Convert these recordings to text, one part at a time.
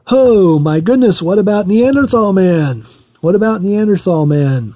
Oh, my goodness, what about Neanderthal man? What about Neanderthal man?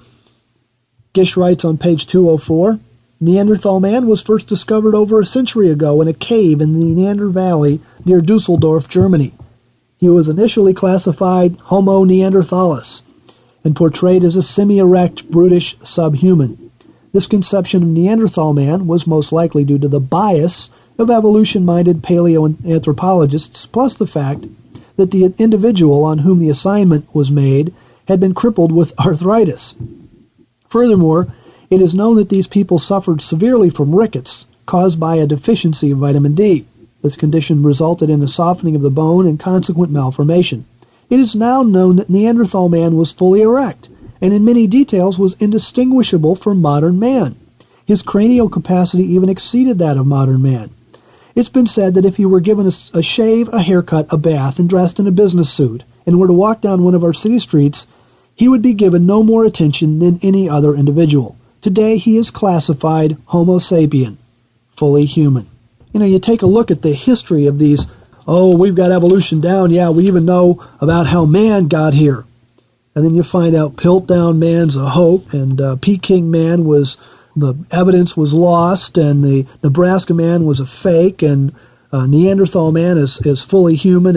Gish writes on page 204, Neanderthal man was first discovered over a century ago in a cave in the Neander Valley near Dusseldorf, Germany. He was initially classified Homo neanderthalis and portrayed as a semi-erect, brutish subhuman. This conception of Neanderthal man was most likely due to the bias of evolution-minded paleoanthropologists, plus the fact that the individual on whom the assignment was made had been crippled with arthritis. Furthermore, it is known that these people suffered severely from rickets caused by a deficiency of vitamin D. This condition resulted in a softening of the bone and consequent malformation. It is now known that Neanderthal man was fully erect, and in many details was indistinguishable from modern man. His cranial capacity even exceeded that of modern man. It's been said that if he were given a shave, a haircut, a bath, and dressed in a business suit, and were to walk down one of our city streets, he would be given no more attention than any other individual. Today he is classified Homo sapien, fully human. You take a look at the history of these, we've got evolution down, yeah, we even know about how man got here. And then you find out Piltdown man's a hoax, and Peking man the evidence was lost, and the Nebraska man was a fake, and Neanderthal man is fully human,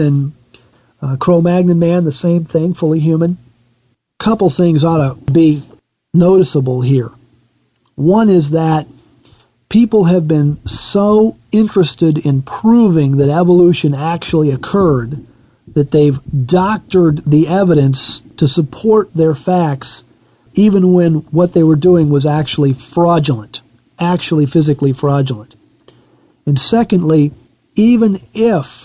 and Cro-Magnon man, the same thing, fully human. Couple things ought to be noticeable here. One is that people have been so interested in proving that evolution actually occurred that they've doctored the evidence to support their facts, even when what they were doing was actually fraudulent, actually physically fraudulent. And secondly, even if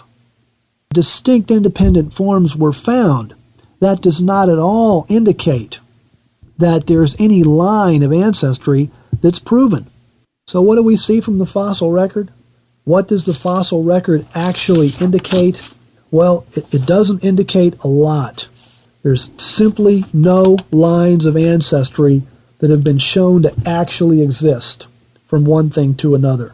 distinct independent forms were found, that does not at all indicate that there's any line of ancestry that's proven. So what do we see from the fossil record? What does the fossil record actually indicate? Well, it doesn't indicate a lot. There's simply no lines of ancestry that have been shown to actually exist from one thing to another.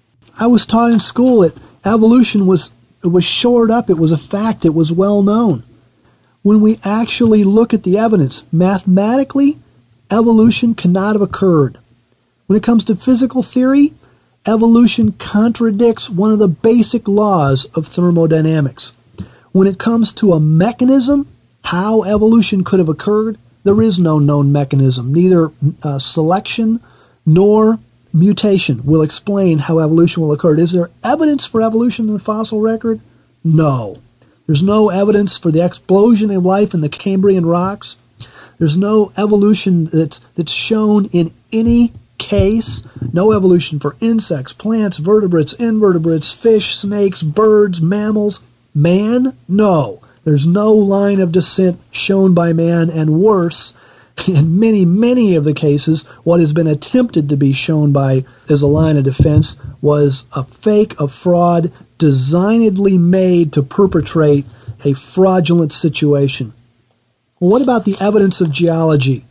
I was taught in school that evolution was shored up. It was a fact. It was well known. When we actually look at the evidence, mathematically, evolution cannot have occurred. When it comes to physical theory, evolution contradicts one of the basic laws of thermodynamics. When it comes to a mechanism, how evolution could have occurred, there is no known mechanism. Neither selection nor mutation will explain how evolution will occur. Is there evidence for evolution in the fossil record? No. There's no evidence for the explosion of life in the Cambrian rocks. There's no evolution that's shown in any case. No evolution for insects, plants, vertebrates, invertebrates, fish, snakes, birds, mammals. Man? No. There's no line of descent shown by man, and worse, in many, many of the cases, what has been attempted to be shown by as a line of defense was a fake, a fraud, designedly made to perpetrate a fraudulent situation. Well, what about the evidence of geology?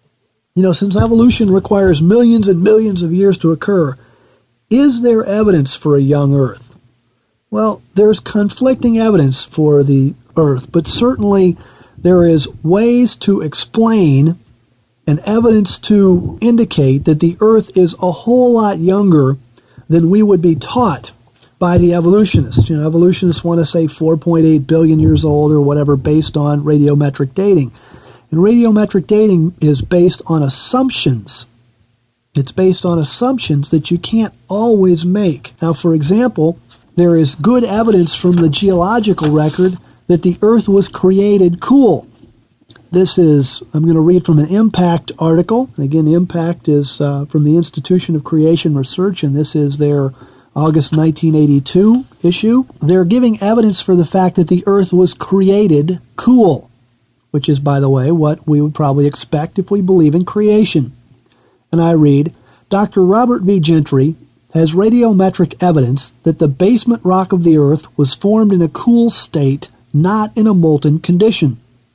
Since evolution requires millions and millions of years to occur, is there evidence for a young Earth? Well, there's conflicting evidence for the Earth, but certainly there is ways to explain and evidence to indicate that the Earth is a whole lot younger than we would be taught by the evolutionists. Evolutionists want to say 4.8 billion years old or whatever based on radiometric dating. And radiometric dating is based on assumptions. It's based on assumptions that you can't always make. Now, for example, there is good evidence from the geological record that the Earth was created cool. This is, I'm going to read from an Impact article. Again, Impact is from the Institution of Creation Research, and this is their August 1982 issue. They're giving evidence for the fact that the Earth was created cool, which is, by the way, what we would probably expect if we believe in creation. And I read, Dr. Robert V. Gentry has radiometric evidence that the basement rock of the Earth was formed in a cool state, not in a molten condition.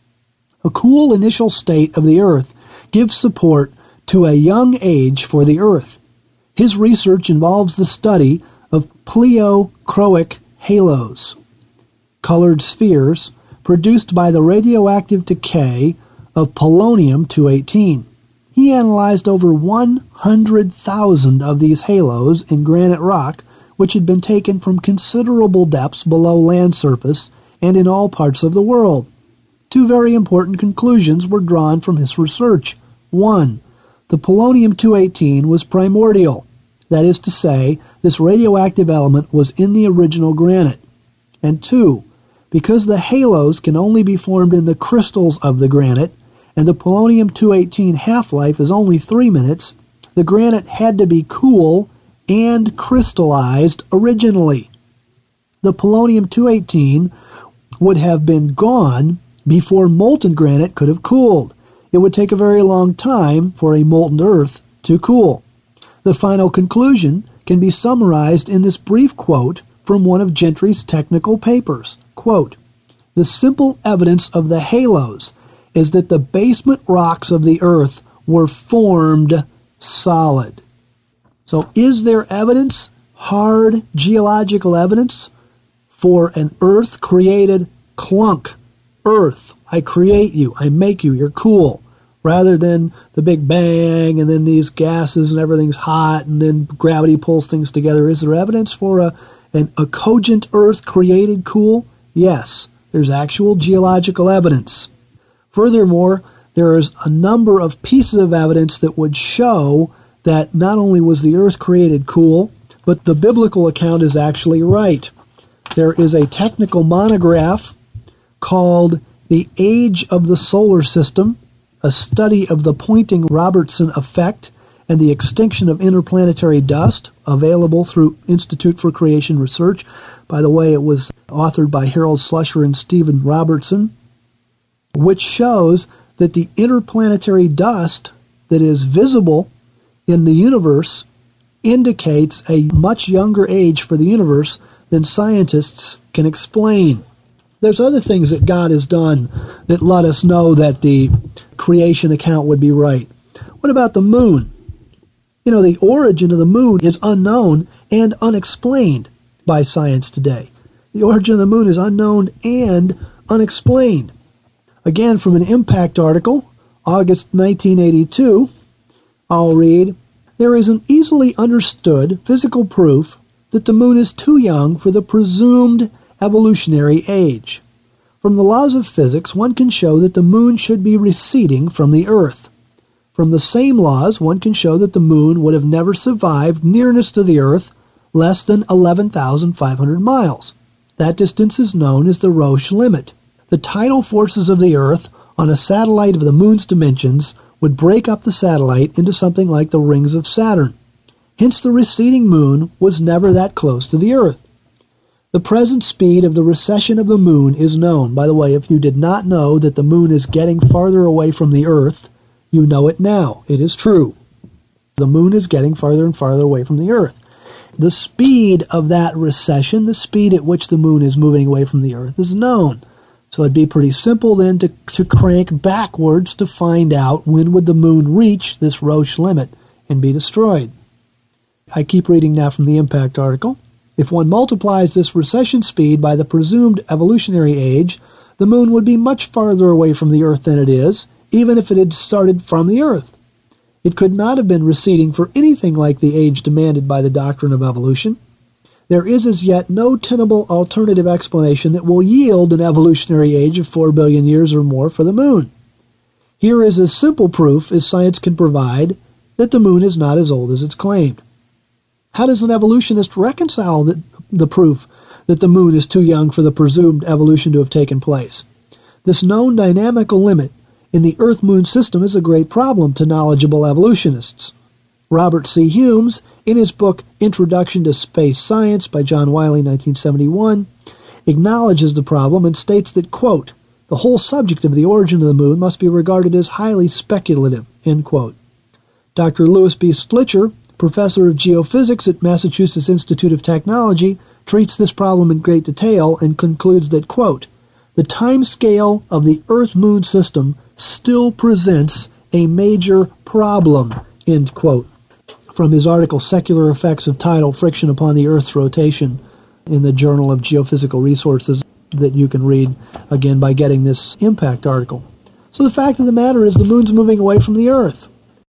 A cool initial state of the Earth gives support to a young age for the Earth. His research involves the study of pleochroic halos, colored spheres, produced by the radioactive decay of polonium-218. He analyzed over 100,000 of these halos in granite rock, which had been taken from considerable depths below land surface and in all parts of the world. Two very important conclusions were drawn from his research. 1. The polonium-218 was primordial. That is to say, this radioactive element was in the original granite. And 2. Because the halos can only be formed in the crystals of the granite, and the polonium-218 half-life is only 3 minutes, the granite had to be cool and crystallized originally. The polonium-218 would have been gone before molten granite could have cooled. It would take a very long time for a molten earth to cool. The final conclusion can be summarized in this brief quote from one of Gentry's technical papers. Quote, "The simple evidence of the halos is that the basement rocks of the earth were formed solid." So is there evidence, hard geological evidence, for an earth-created clunk? Earth, I create you, I make you, you're cool. Rather than the Big Bang and then these gases and everything's hot and then gravity pulls things together. Is there evidence for a cogent earth created cool? Yes, there's actual geological evidence. Furthermore, there is a number of pieces of evidence that would show that not only was the earth created cool, but the biblical account is actually right. There is a technical monograph called The Age of the Solar System, a study of the Poynting-Robertson effect and the extinction of interplanetary dust, available through Institute for Creation Research. By the way, it was authored by Harold Slusher and Stephen Robertson, which shows that the interplanetary dust that is visible in the universe indicates a much younger age for the universe than scientists can explain. There's other things that God has done that let us know that the creation account would be right. What about the moon? You know, the origin of the moon is unknown and unexplained by science today. The origin of the moon is unknown and unexplained. Again, from an Impact article, August 1982, I'll read, "There is an easily understood physical proof that the moon is too young for the presumed evolutionary age. From the laws of physics, one can show that the moon should be receding from the Earth. From the same laws, one can show that the moon would have never survived nearness to the Earth less than 11,500 miles. That distance is known as the Roche limit. The tidal forces of the Earth on a satellite of the moon's dimensions would break up the satellite into something like the rings of Saturn. Hence the receding moon was never that close to the Earth. The present speed of the recession of the moon is known." By the way, if you did not know that the moon is getting farther away from the Earth, you know it now. It is true. The moon is getting farther and farther away from the Earth. The speed of that recession, the speed at which the moon is moving away from the Earth, is known. So it'd be pretty simple then to crank backwards to find out when would the moon reach this Roche limit and be destroyed. I keep reading now from the Impact article. "If one multiplies this recession speed by the presumed evolutionary age, the moon would be much farther away from the Earth than it is, even if it had started from the Earth. It could not have been receding for anything like the age demanded by the doctrine of evolution. There is as yet no tenable alternative explanation that will yield an evolutionary age of 4 billion years or more for the moon. Here is as simple proof as science can provide that the moon is not as old as it's claimed." How does an evolutionist reconcile the proof that the moon is too young for the presumed evolution to have taken place? This known dynamical limit in the Earth-Moon system is a great problem to knowledgeable evolutionists. Robert C. Humes, in his book Introduction to Space Science by John Wiley, 1971, acknowledges the problem and states that, quote, "The whole subject of the origin of the moon must be regarded as highly speculative," end quote. Dr. Louis B. Slitcher, professor of geophysics at Massachusetts Institute of Technology, treats this problem in great detail and concludes that, quote, "The time scale of the Earth-Moon system still presents a major problem," end quote. From his article, Secular Effects of Tidal Friction Upon the Earth's Rotation, in the Journal of Geophysical Resources. that you can read, again, by getting this Impact article. So the fact of the matter is the moon's moving away from the Earth.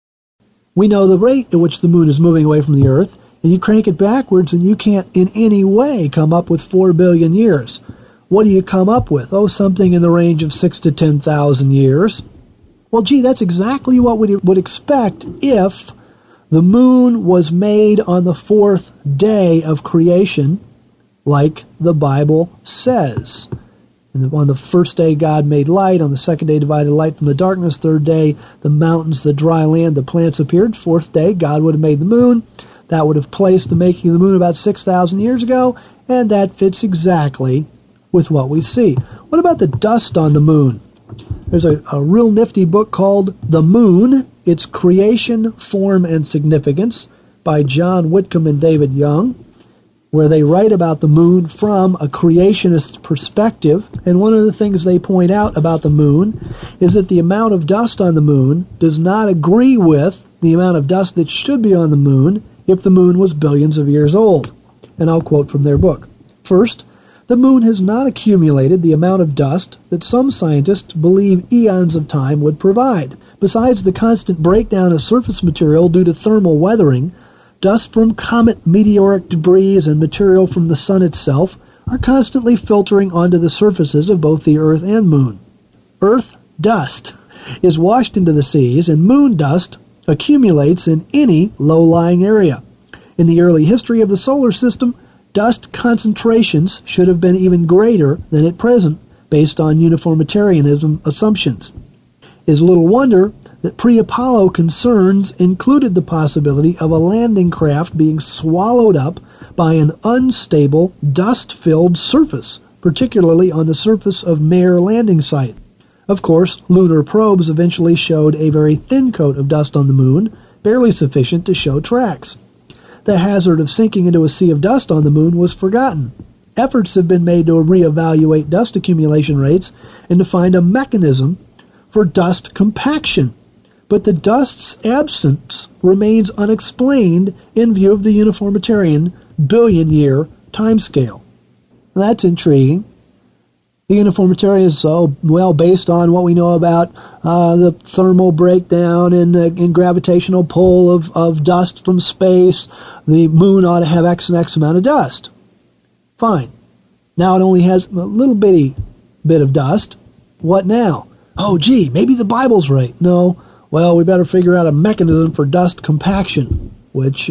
We know the rate at which the moon is moving away from the Earth, and you crank it backwards and you can't in any way come up with 4 billion years. What do you come up with? Oh, something in the range of 6,000 to 10,000 years. Well, gee, that's exactly what we would expect if the moon was made on the 4th day of creation, like the Bible says. And on the first day, God made light. On the second day, divided light from the darkness. Third day, the mountains, the dry land, the plants appeared. Fourth day, God would have made the moon. That would have placed the making of the moon about 6,000 years ago, and that fits exactly with what we see. What about the dust on the moon? There's a real nifty book called The Moon, Its Creation, Form, and Significance by John Whitcomb and David Young, where they write about the moon from a creationist perspective. And one of the things they point out about the moon is that the amount of dust on the moon does not agree with the amount of dust that should be on the moon if the moon was billions of years old. And I'll quote from their book. First, the moon has not accumulated the amount of dust that some scientists believe eons of time would provide. Besides the constant breakdown of surface material due to thermal weathering, dust from comet meteoric debris and material from the sun itself are constantly filtering onto the surfaces of both the Earth and Moon. Earth dust is washed into the seas, and moon dust accumulates in any low-lying area. In the early history of the solar system, dust concentrations should have been even greater than at present, based on uniformitarianism assumptions. It is little wonder that pre-Apollo concerns included the possibility of a landing craft being swallowed up by an unstable, dust-filled surface, particularly on the surface of Mare landing site. Of course, lunar probes eventually showed a very thin coat of dust on the moon, barely sufficient to show tracks. The hazard of sinking into a sea of dust on the moon was forgotten. Efforts have been made to reevaluate dust accumulation rates and to find a mechanism for dust compaction. But the dust's absence remains unexplained in view of the uniformitarian billion-year timescale. That's intriguing. The uniformitarian is based on what we know about the thermal breakdown and gravitational pull of dust from space. The moon ought to have X and X amount of dust. Fine. Now it only has a little bitty bit of dust. What now? Oh, gee, maybe the Bible's right. No. Well, we better figure out a mechanism for dust compaction, which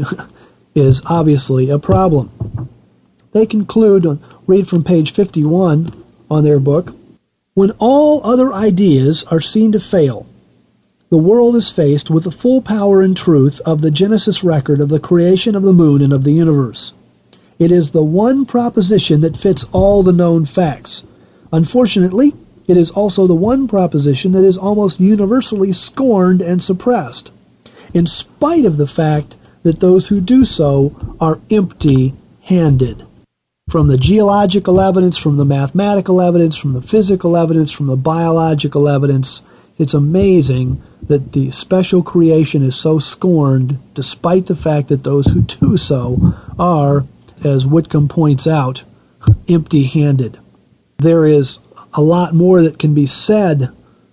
is obviously a problem. They conclude, read from page 51 on their book, when all other ideas are seen to fail, the world is faced with the full power and truth of the Genesis record of the creation of the moon and of the universe. It is the one proposition that fits all the known facts. Unfortunately, it is also the one proposition that is almost universally scorned and suppressed, in spite of the fact that those who do so are empty-handed. From the geological evidence, from the mathematical evidence, from the physical evidence, from the biological evidence, it's amazing that the special creation is so scorned, despite the fact that those who do so are, as Whitcomb points out, empty-handed. There is a lot more that can be said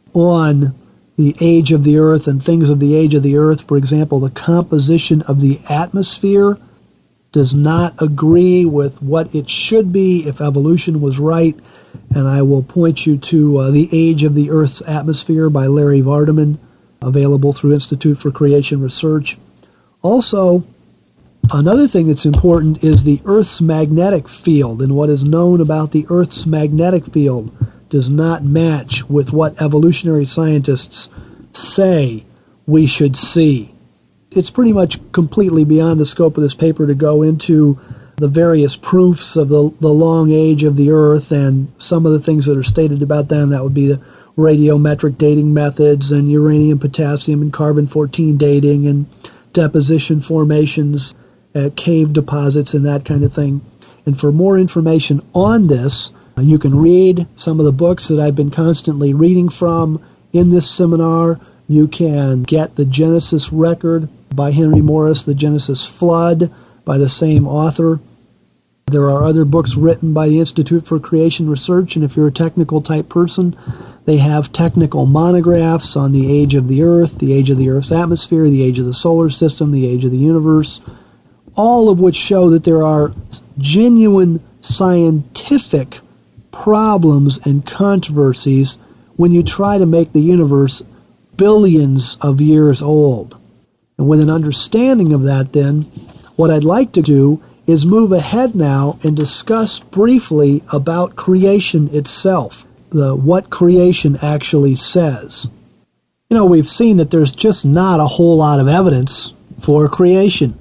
on the age of the Earth and things of the age of the Earth. For example, the composition of the atmosphere does not agree with what it should be if evolution was right. And I will point you to The Age of the Earth's Atmosphere by Larry Vardaman, available through Institute for Creation Research. Also, another thing that's important is the Earth's magnetic field, and what is known about the Earth's magnetic field does not match with what evolutionary scientists say we should see. It's pretty much completely beyond the scope of this paper to go into the various proofs of the long age of the Earth and some of the things that are stated about them. That would be the radiometric dating methods and uranium, potassium, and carbon-14 dating and deposition formations, cave deposits, and that kind of thing. And for more information on this, you can read some of the books that I've been constantly reading from in this seminar. You can get the Genesis record by Henry Morris, The Genesis Flood, by the same author. There are other books written by the Institute for Creation Research, and if you're a technical type person, they have technical monographs on the age of the Earth, the age of the Earth's atmosphere, the age of the solar system, the age of the universe, all of which show that there are genuine scientific problems and controversies when you try to make the universe billions of years old. And with an understanding of that, then, what I'd like to do is move ahead now and discuss briefly about creation itself, what creation actually says. You know, we've seen that there's just not a whole lot of evidence for creation.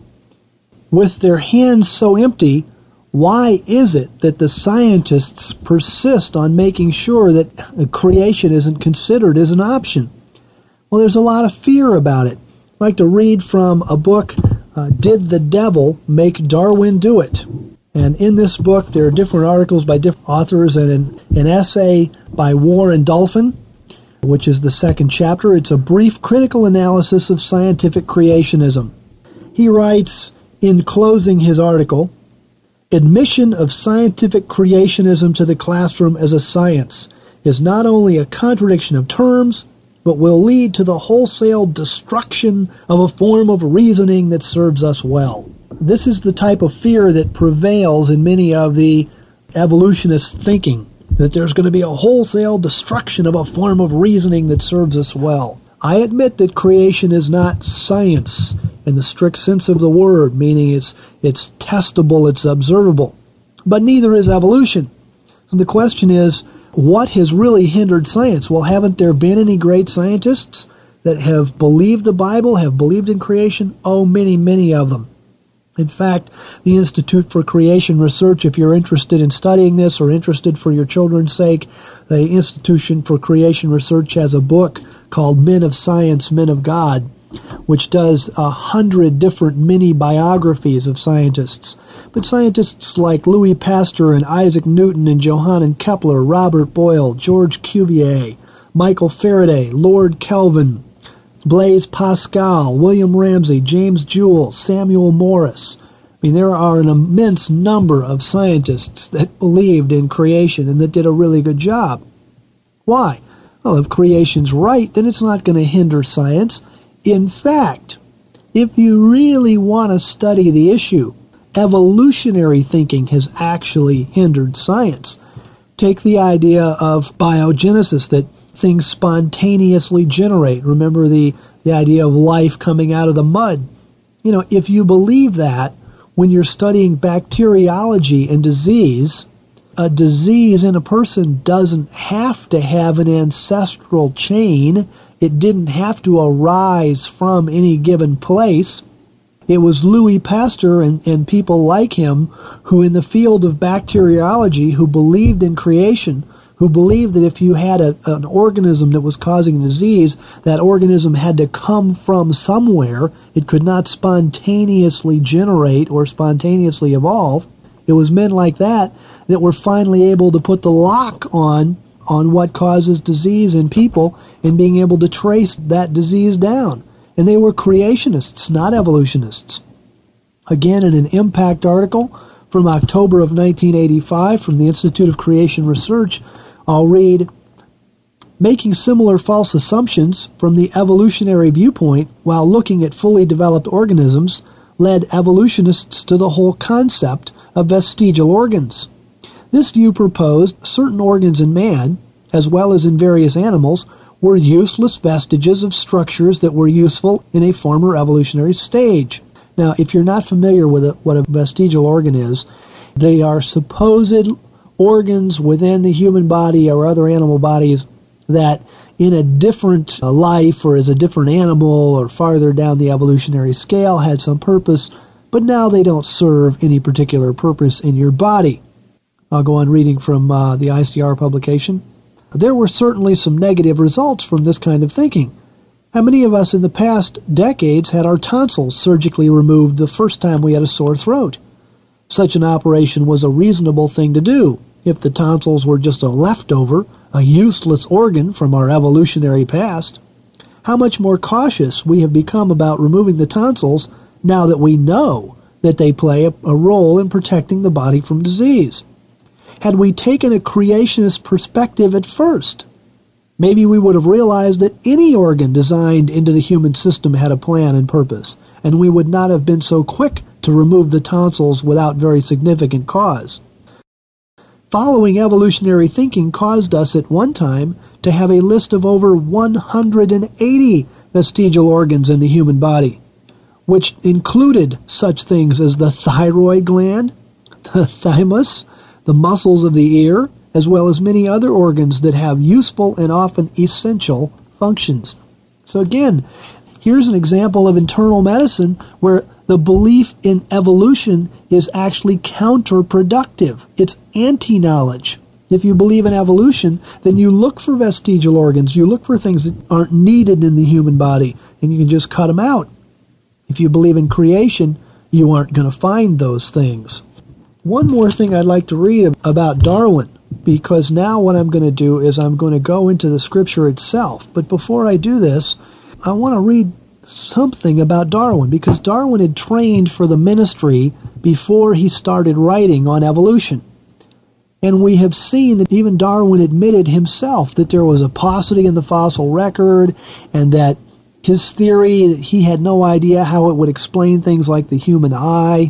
With their hands so empty, why is it that the scientists persist on making sure that creation isn't considered as an option? Well, there's a lot of fear about it. I'd like to read from a book, Did the Devil Make Darwin Do It? And in this book, there are different articles by different authors and an essay by Warren Dolphin, which is the second chapter. It's a brief critical analysis of scientific creationism. He writes, in closing his article, admission of scientific creationism to the classroom as a science is not only a contradiction of terms, but will lead to the wholesale destruction of a form of reasoning that serves us well. This is the type of fear that prevails in many of the evolutionists' thinking, that there's going to be a wholesale destruction of a form of reasoning that serves us well. I admit that creation is not science in the strict sense of the word, meaning it's testable, it's observable. But neither is evolution. So the question is, what has really hindered science? Well, haven't there been any great scientists that have believed the Bible, have believed in creation? Oh, many, many of them. In fact, the Institute for Creation Research, if you're interested in studying this or interested for your children's sake, the Institution for Creation Research has a book called Men of Science, Men of God, which does 100 different mini-biographies of scientists. But scientists like Louis Pasteur and Isaac Newton and Johannes Kepler, Robert Boyle, George Cuvier, Michael Faraday, Lord Kelvin, Blaise Pascal, William Ramsey, James Joule, Samuel Morse. I mean, there are an immense number of scientists that believed in creation and that did a really good job. Why? Well, if creation's right, then it's not going to hinder science. In fact, if you really want to study the issue, evolutionary thinking has actually hindered science. Take the idea of biogenesis, that things spontaneously generate. Remember the idea of life coming out of the mud. You know, if you believe that, when you're studying bacteriology and disease, a disease in a person doesn't have to have an ancestral chain. It didn't have to arise from any given place. It was Louis Pasteur and people like him who, in the field of bacteriology, who believed in creation, who believed that if you had an organism that was causing a disease, that organism had to come from somewhere. It could not spontaneously generate or spontaneously evolve. It was men like that that were finally able to put the lock on what causes disease in people and being able to trace that disease down. And they were creationists, not evolutionists. Again, in an Impact article from October of 1985 from the Institute of Creation Research, I'll read, making similar false assumptions from the evolutionary viewpoint while looking at fully developed organisms led evolutionists to the whole concept of vestigial organs. This view proposed certain organs in man, as well as in various animals, were useless vestiges of structures that were useful in a former evolutionary stage. Now, if you're not familiar with what a vestigial organ is, they are supposed organs within the human body or other animal bodies that in a different life or as a different animal or farther down the evolutionary scale had some purpose, but now they don't serve any particular purpose in your body. I'll go on reading from the ICR publication. There were certainly some negative results from this kind of thinking. How many of us in the past decades had our tonsils surgically removed the first time we had a sore throat? Such an operation was a reasonable thing to do if the tonsils were just a leftover, a useless organ from our evolutionary past. How much more cautious we have become about removing the tonsils now that we know that they play a role in protecting the body from disease. Had we taken a creationist perspective at first, maybe we would have realized that any organ designed into the human system had a plan and purpose, and we would not have been so quick to remove the tonsils without very significant cause. Following evolutionary thinking caused us at one time to have a list of over 180 vestigial organs in the human body, which included such things as the thyroid gland, the thymus, the muscles of the ear, as well as many other organs that have useful and often essential functions. So again, here's an example of internal medicine where the belief in evolution is actually counterproductive. It's anti-knowledge. If you believe in evolution, then you look for vestigial organs. You look for things that aren't needed in the human body, and you can just cut them out. If you believe in creation, you aren't going to find those things. One more thing I'd like to read about Darwin, because now what I'm going to do is I'm going to go into the scripture itself. But before I do this, I want to read something about Darwin, because Darwin had trained for the ministry before he started writing on evolution. And we have seen that even Darwin admitted himself that there was a paucity in the fossil record, and that his theory, that he had no idea how it would explain things like the human eye.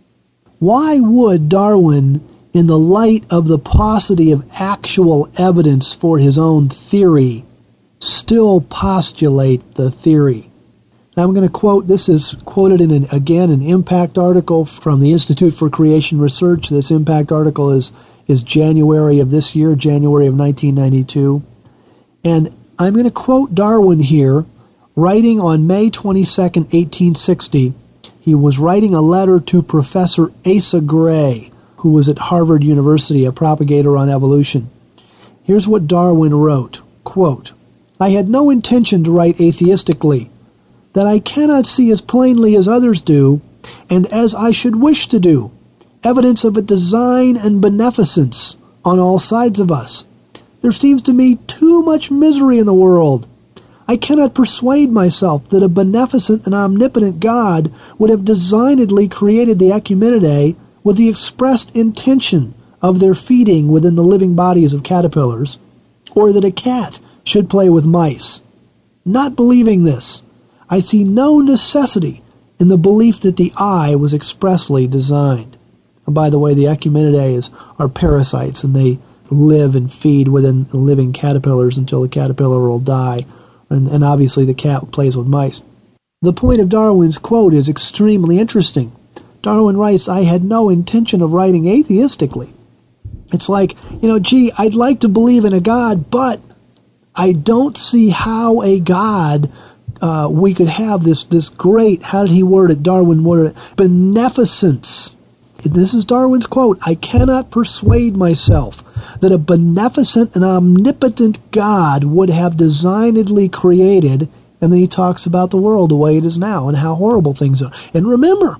Why would Darwin, in the light of the paucity of actual evidence for his own theory, still postulate the theory? Now I'm going to quote, this is quoted in, an Impact article from the Institute for Creation Research. This Impact article is January of this year, January of 1992. And I'm going to quote Darwin here, writing on May 22nd, 1860. He was writing a letter to Professor Asa Gray, who was at Harvard University, a propagator on evolution. Here's what Darwin wrote, quote, "I had no intention to write atheistically, that I cannot see as plainly as others do, and as I should wish to do, evidence of a design and beneficence on all sides of us. There seems to me too much misery in the world. I cannot persuade myself that a beneficent and omnipotent God would have designedly created the Ecumenidae with the expressed intention of their feeding within the living bodies of caterpillars, or that a cat should play with mice. Not believing this, I see no necessity in the belief that the eye was expressly designed." And by the way, the Ecumenidae are parasites, and they live and feed within the living caterpillars until the caterpillar will die. And obviously the cat plays with mice. The point of Darwin's quote is extremely interesting. Darwin writes, "I had no intention of writing atheistically." It's like, I'd like to believe in a God, but I don't see how a God, we could have this great, how did he word it, Darwin worded it, beneficence. This is Darwin's quote, "I cannot persuade myself that a beneficent and omnipotent God would have designedly created," and then he talks about the world the way it is now and how horrible things are. And remember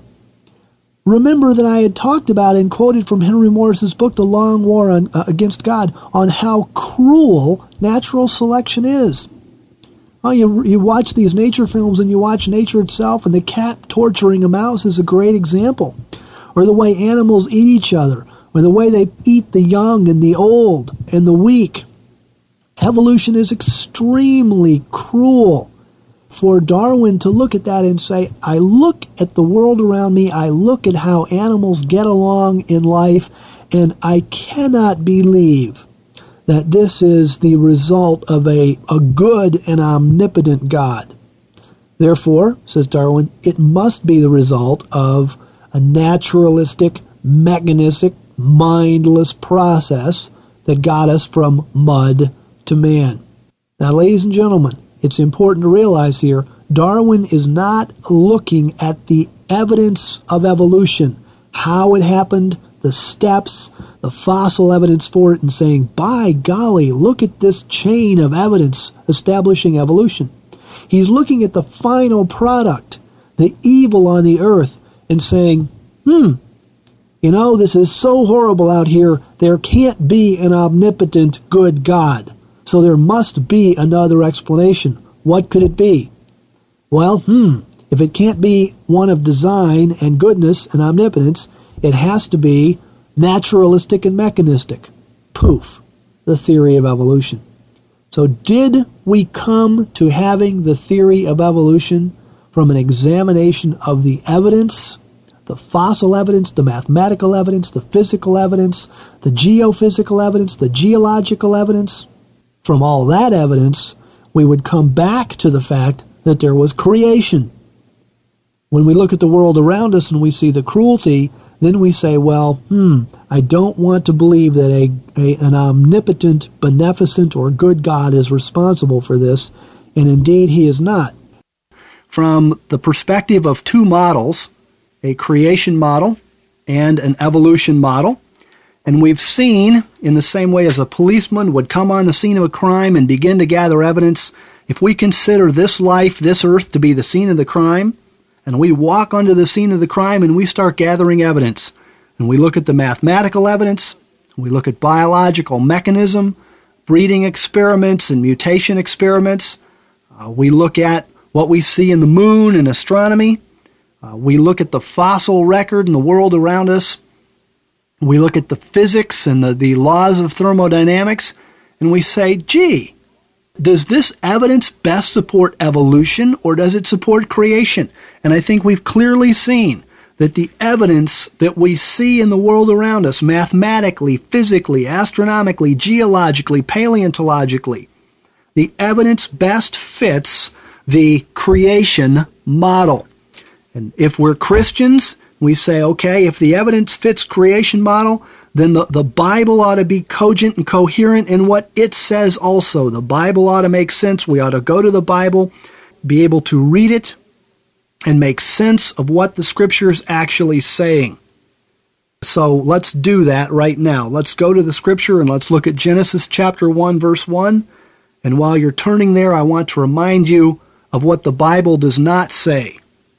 that I had talked about and quoted from Henry Morris's book, The Long War Against God, on how cruel natural selection is. Oh, you watch these nature films and you watch nature itself, and the cat torturing a mouse is a great example. Or the way animals eat each other, or the way they eat the young and the old and the weak. Evolution is extremely cruel. For Darwin to look at that and say, I look at the world around me, I look at how animals get along in life, and I cannot believe that this is the result of a good and omnipotent God. Therefore, says Darwin, it must be the result of a naturalistic, mechanistic, mindless process that got us from mud to man. Now, ladies and gentlemen, it's important to realize here, Darwin is not looking at the evidence of evolution, how it happened, the steps, the fossil evidence for it, and saying, by golly, look at this chain of evidence establishing evolution. He's looking at the final product, the evil on the earth, and saying, this is so horrible out here, there can't be an omnipotent good God. So there must be another explanation. What could it be? Well, If it can't be one of design and goodness and omnipotence, it has to be naturalistic and mechanistic. Poof, the theory of evolution. So did we come to having the theory of evolution from an examination of the evidence, the fossil evidence, the mathematical evidence, the physical evidence, the geophysical evidence, the geological evidence? From all that evidence, we would come back to the fact that there was creation. When we look at the world around us and we see the cruelty, then we say, well, I don't want to believe that an omnipotent, beneficent, or good God is responsible for this, and indeed he is not. From the perspective of two models, a creation model and an evolution model, and we've seen, in the same way as a policeman would come on the scene of a crime and begin to gather evidence, if we consider this life, this earth, to be the scene of the crime, and we walk onto the scene of the crime and we start gathering evidence, and we look at the mathematical evidence, we look at biological mechanism, breeding experiments and mutation experiments, we look at what we see in the moon and astronomy, we look at the fossil record in the world around us, we look at the physics and the laws of thermodynamics, and we say, gee, does this evidence best support evolution or does it support creation? And I think we've clearly seen that the evidence that we see in the world around us, mathematically, physically, astronomically, geologically, paleontologically, the evidence best fits the creation model. And if we're Christians, we say, okay, if the evidence fits creation model, then the Bible ought to be cogent and coherent in what it says also. The Bible ought to make sense. We ought to go to the Bible, be able to read it, and make sense of what the Scripture is actually saying. So let's do that right now. Let's go to the Scripture and let's look at Genesis chapter 1, verse 1. And while you're turning there, I want to remind you of what the Bible does not say.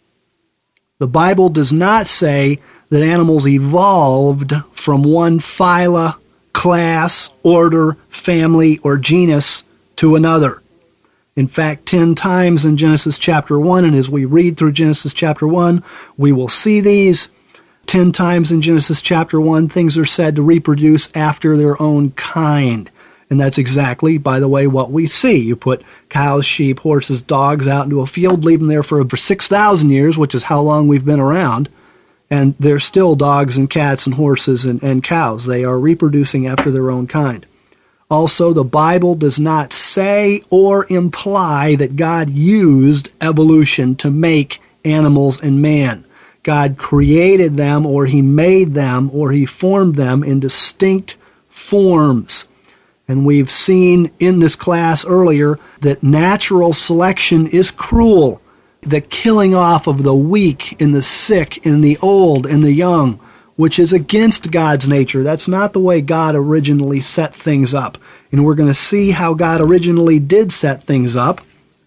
The Bible does not say that animals evolved from one phyla, class, order, family, or genus to another. In fact, 10 times in Genesis chapter 1, and as we read through Genesis chapter 1, we will see these. 10 times in Genesis chapter 1, things are said to reproduce after their own kind. And that's exactly, by the way, what we see. You put cows, sheep, horses, dogs out into a field, leave them there for 6,000 years, which is how long we've been around, and they're still dogs and cats and horses and cows. They are reproducing after their own kind. Also, the Bible does not say or imply that God used evolution to make animals and man. God created them, or he made them, or he formed them in distinct forms. And we've seen in this class earlier that natural selection is cruel. The killing off of the weak and the sick and the old and the young, which is against God's nature. That's not the way God originally set things up. And we're going to see how God originally did set things up.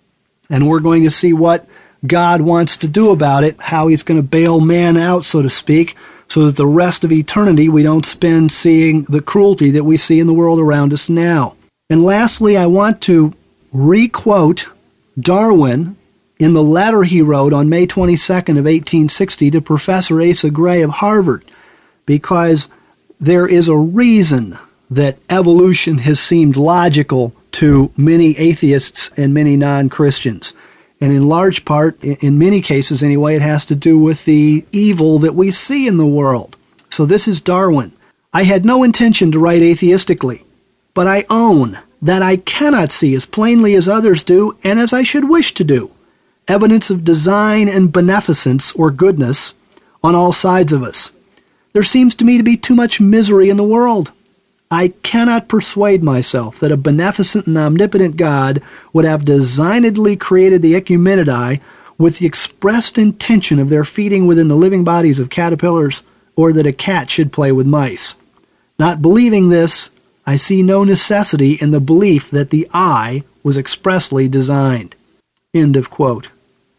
And we're going to see what God wants to do about it, how he's going to bail man out, so to speak, so that the rest of eternity we don't spend seeing the cruelty that we see in the world around us now. And lastly, I want to re-quote Darwin in the letter he wrote on May 22nd of 1860 to Professor Asa Gray of Harvard, because there is a reason that evolution has seemed logical to many atheists and many non-Christians. And in large part, in many cases anyway, it has to do with the evil that we see in the world. So this is Darwin. I had no intention to write atheistically, but I own that I cannot see as plainly as others do, and as I should wish to do, evidence of design and beneficence or goodness on all sides of us. There seems to me to be too much misery in the world. I cannot persuade myself that a beneficent and omnipotent God would have designedly created the Ecumenidae with the expressed intention of their feeding within the living bodies of caterpillars, or that a cat should play with mice. Not believing this, I see no necessity in the belief that the eye was expressly designed. End of quote.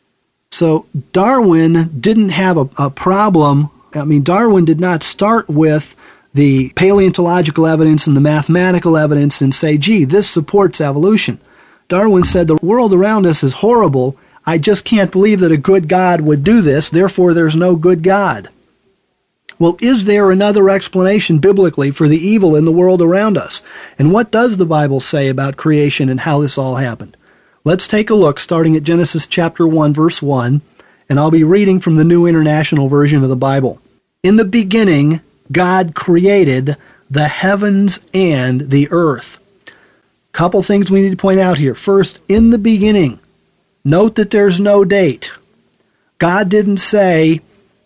So Darwin didn't have a problem. Darwin did not start with the paleontological evidence and the mathematical evidence and say, gee, this supports evolution. Darwin said the world around us is horrible. I just can't believe that a good God would do this, therefore there's no good God. Well, is there another explanation biblically for the evil in the world around us? And what does the Bible say about creation and how this all happened? Let's take a look, starting at Genesis chapter 1, verse 1, and I'll be reading from the New International Version of the Bible. In the beginning, God created the heavens and the earth. Couple things we need to point out here. First, in the beginning, note that there's no date. God didn't say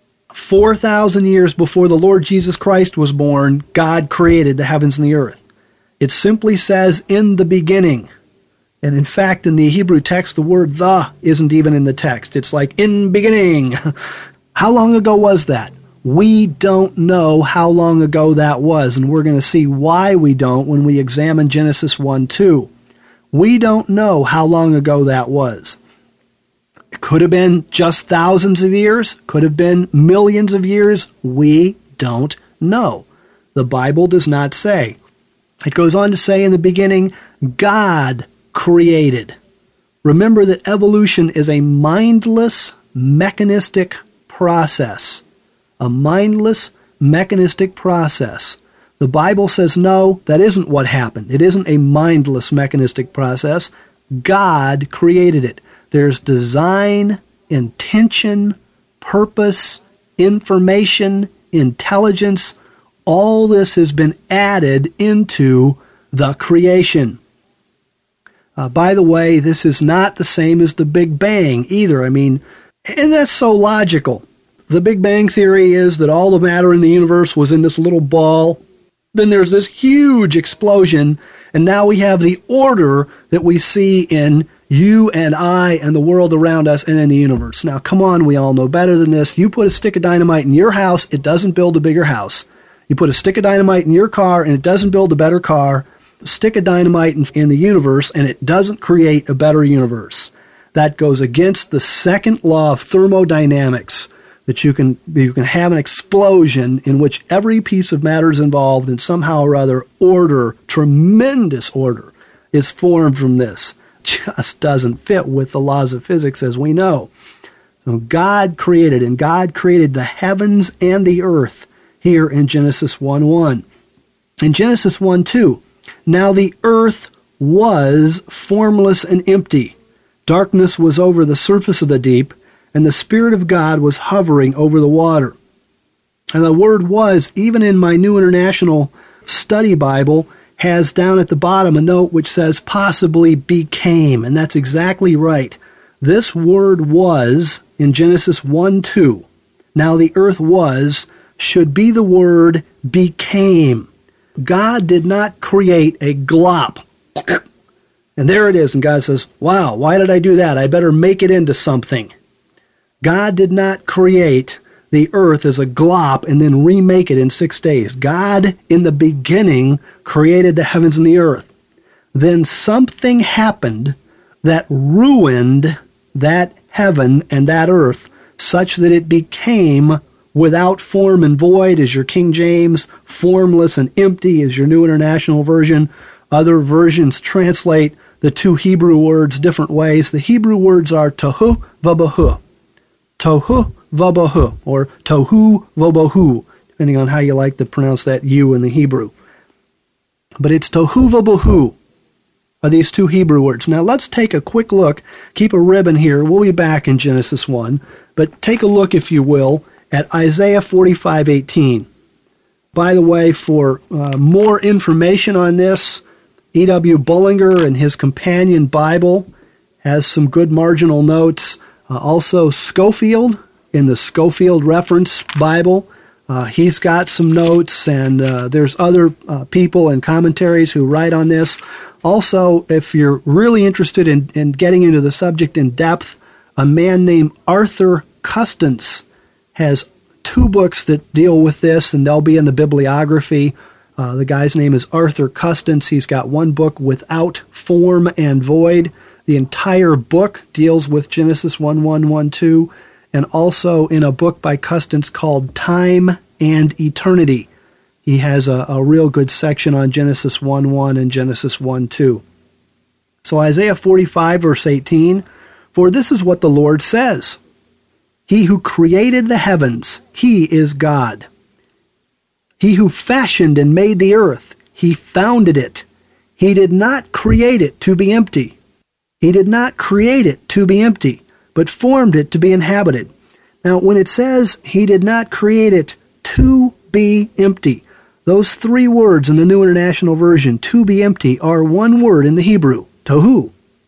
4,000 years before the Lord Jesus Christ was born, God created the heavens and the earth. It simply says in the beginning. And in fact, in the Hebrew text, the word the isn't even in the text. It's like in beginning. How long ago was that? We don't know how long ago that was, and we're going to see why we don't when we examine Genesis 1:2. We don't know how long ago that was. It could have been just thousands of years, could have been millions of years. We don't know. The Bible does not say. It goes on to say in the beginning, God created. Remember that evolution is a mindless, mechanistic process. A mindless, mechanistic process. The Bible says, no, that isn't what happened. It isn't a mindless, mechanistic process. God created it. There's design, intention, purpose, information, intelligence. All this has been added into the creation. By the way, this is not the same as the Big Bang either. And that's so logical. The Big Bang Theory is that all the matter in the universe was in this little ball. Then there's this huge explosion, and now we have the order that we see in you and I and the world around us and in the universe. Now, come on, we all know better than this. You put a stick of dynamite in your house, it doesn't build a bigger house. You put a stick of dynamite in your car, and it doesn't build a better car. A stick of dynamite in the universe, and it doesn't create a better universe. That goes against the second law of thermodynamics, that you can have an explosion in which every piece of matter is involved and somehow or other order, tremendous order, is formed from this. Just doesn't fit with the laws of physics as we know. So God created, and God created the heavens and the earth here in Genesis 1:1. In Genesis 1:2, now the earth was formless and empty. Darkness was over the surface of the deep, and the Spirit of God was hovering over the water. And the word was, even in my New International Study Bible, has down at the bottom a note which says possibly became, and that's exactly right. This word was, in Genesis 1:2, now the earth was, should be the word became. God did not create a glop. And there it is, and God says, wow, why did I do that? I better make it into something. God did not create the earth as a glop and then remake it in 6 days. God, in the beginning, created the heavens and the earth. Then something happened that ruined that heaven and that earth such that it became without form and void is your King James, formless and empty is your New International Version. Other versions translate the two Hebrew words different ways. The Hebrew words are tohu vabohu. Tohu vabohu, or tohu vabohu, depending on how you like to pronounce that U in the Hebrew. But it's tohu vabohu are these two Hebrew words. Now let's take a quick look. Keep a ribbon here. We'll be back in Genesis 1. But take a look, if you will, at Isaiah 45:18. By the way, for more information on this, E.W. Bullinger and his companion Bible has some good marginal notes. Also, Scofield, in the Scofield Reference Bible, he's got some notes, and there's other people and commentaries who write on this. Also, if you're really interested in getting into the subject in depth, a man named Arthur Custance has 2 books that deal with this, and they'll be in the bibliography. The guy's name is Arthur Custance. He's got 1 book, Without Form and Void. The entire book deals with Genesis 1:1, 1:2, and also in a book by Custance called Time and Eternity. He has a real good section on Genesis 1:1 and Genesis 1:2. So Isaiah 45, verse 18, For this is what the Lord says. He who created the heavens, he is God. He who fashioned and made the earth, he founded it. He did not create it to be empty. He did not create it to be empty, but formed it to be inhabited. Now, when it says he did not create it to be empty, those three words in the New International Version, to be empty, are one word in the Hebrew, tohu.